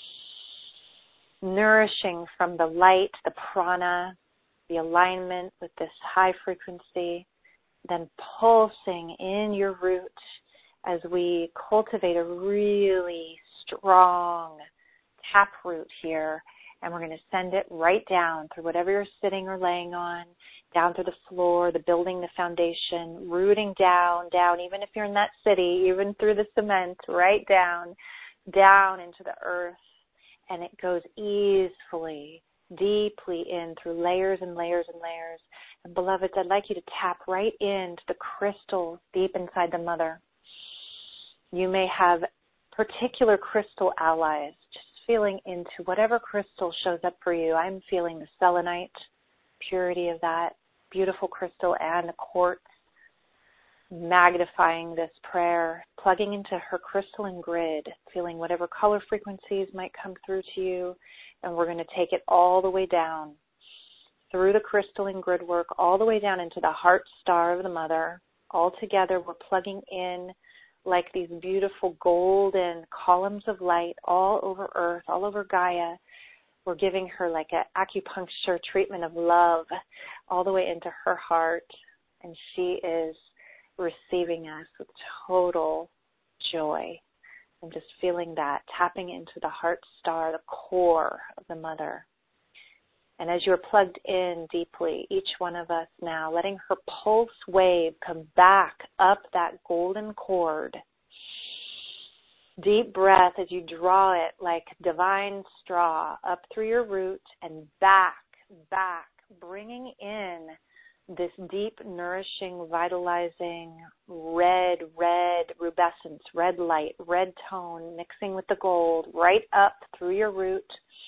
nourishing from the light, the prana, the alignment with this high frequency, then pulsing in your root as we cultivate a really strong tap root here. And we're going to send it right down through whatever you're sitting or laying on, down through the floor, the building, the foundation, rooting down, even if you're in that city, even through the cement, right down into the earth. And it goes easily, deeply in through layers and layers and layers. And beloveds, I'd like you to tap right into the crystals deep inside the mother. You may have particular crystal allies, just feeling into whatever crystal shows up for you. I'm feeling the selenite, purity of that beautiful crystal, and the quartz, magnifying this prayer, plugging into her crystalline grid, feeling whatever color frequencies might come through to you, and we're going to take it all the way down through the crystalline grid work, all the way down into the heart star of the mother. All together, we're plugging in like these beautiful golden columns of light all over Earth, all over Gaia. We're giving her like an acupuncture treatment of love all the way into her heart, and she is receiving us with total joy. And just feeling that, tapping into the heart star, the core of the mother. And as you're plugged in deeply, each one of us now, letting her pulse wave come back up that golden cord. Deep breath as you draw it like divine straw up through your root and back, bringing in this deep, nourishing, vitalizing, red rubescence, red light, red tone, mixing with the gold, right up through your root,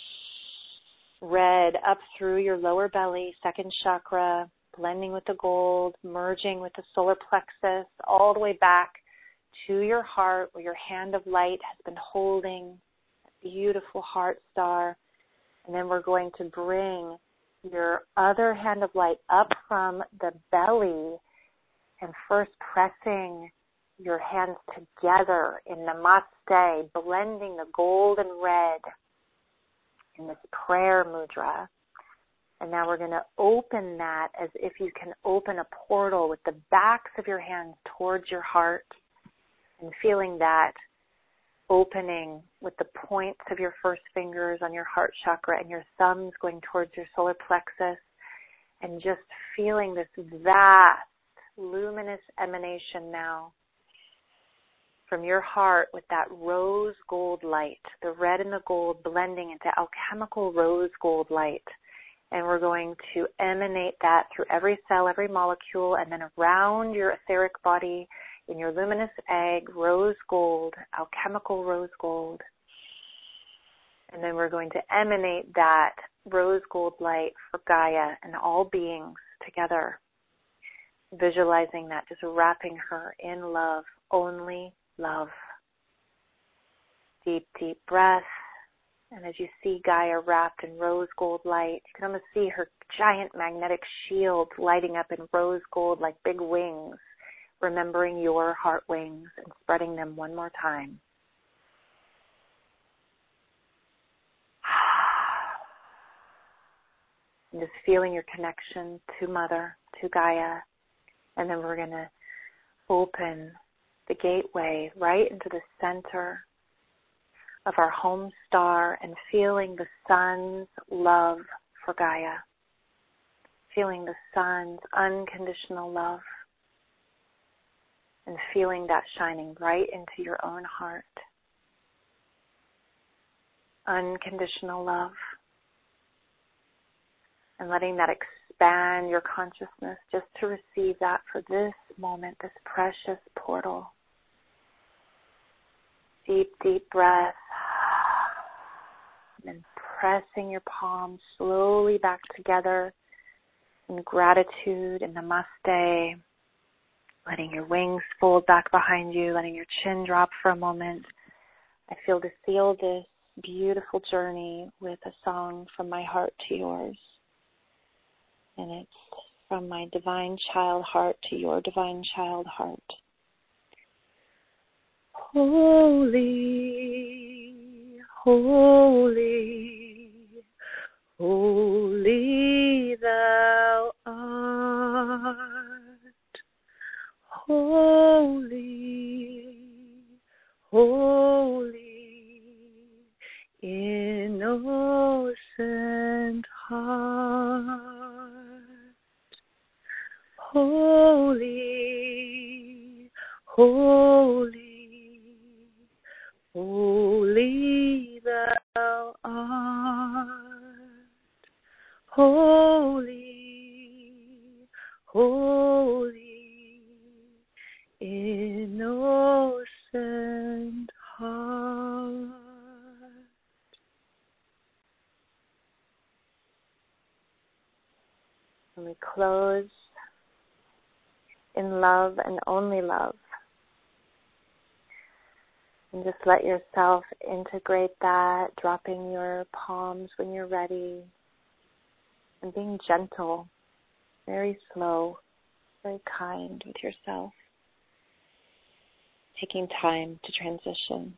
red up through your lower belly, second chakra, blending with the gold, merging with the solar plexus, all the way back to your heart where your hand of light has been holding a beautiful heart star. And then we're going to bring your other hand of light up from the belly and first pressing your hands together in Namaste, blending the gold and red in this prayer mudra. And now we're going to open that as if you can open a portal with the backs of your hands towards your heart. and feeling that opening with the points of your first fingers on your heart chakra and your thumbs going towards your solar plexus, and just feeling this vast, luminous emanation now from your heart with that rose gold light, the red and the gold blending into alchemical rose gold light. And we're going to emanate that through every cell, every molecule, and then around your etheric body in your luminous egg, rose gold, alchemical rose gold. And then we're going to emanate that rose gold light for Gaia and all beings together, visualizing that, just wrapping her in love, only love. Deep, deep breath. And as you see Gaia wrapped in rose gold light, you can almost see her giant magnetic shield lighting up in rose gold like big wings, remembering your heart wings and spreading them one more time. And just feeling your connection to Mother, to Gaia. And then we're going to open the gateway right into the center of our home star and feeling the sun's love for Gaia. Feeling the sun's unconditional love. And feeling that shining right into your own heart. Unconditional love. And letting that expand your consciousness just to receive that for this moment, this precious portal. Deep, deep breath. And then pressing your palms slowly back together in gratitude and namaste. Letting your wings fold back behind you, letting your chin drop for a moment. I feel to seal this beautiful journey with a song from my heart to yours. And it's from my divine child heart to your divine child heart. Holy, holy, holy thou art. Holy, holy, innocent heart. Holy, holy, holy thou art. Holy, holy, innocent heart. And we close in love and only love. And just let yourself integrate that, dropping your palms when you're ready, and being gentle, very slow, very kind with yourself. Taking time to transition.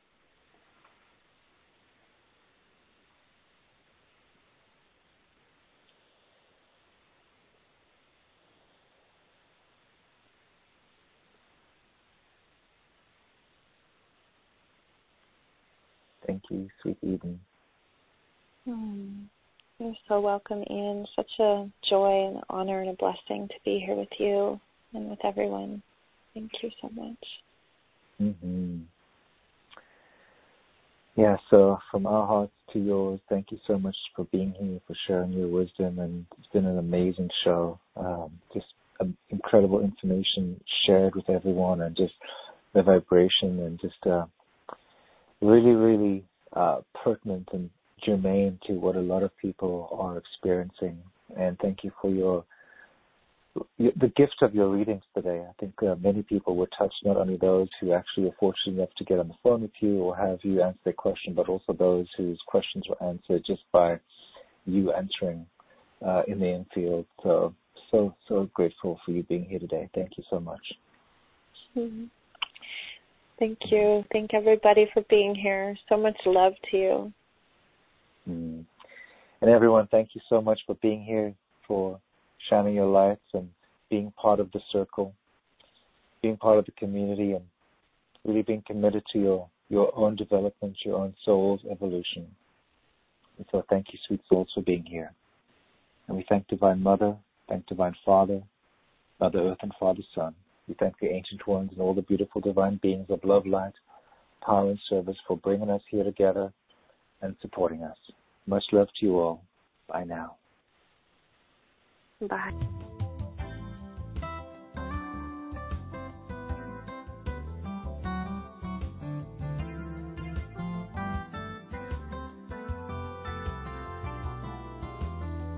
Thank you, sweet Eden.
You're so welcome, Ian. Such a joy and honor and a blessing to be here with you and with everyone. Thank you so much.
Mm-hmm. Yeah, so from our hearts to yours, thank you so much for being here, for sharing your wisdom, and it's been an amazing show. Just incredible information shared with everyone, and just the vibration, and just really, really pertinent and germane to what a lot of people are experiencing. And thank you for the gift of your readings today. I think many people were touched, not only those who actually were fortunate enough to get on the phone with you or have you answer their question, but also those whose questions were answered just by you answering in the infield. So grateful for you being here today. Thank you so much.
Mm-hmm. Thank you. Thank everybody for being here. So much love to you.
And everyone, thank you so much for being here, for shining your lights and being part of the circle, being part of the community, and really being committed to your own development, your own soul's evolution. And so thank you, sweet souls, for being here. And we thank Divine Mother, thank Divine Father, Mother Earth and Father Son. We thank the Ancient Ones and all the beautiful divine beings of love, light, power, and service for bringing us here together and supporting us. Much love to you all. Bye now.
Bye.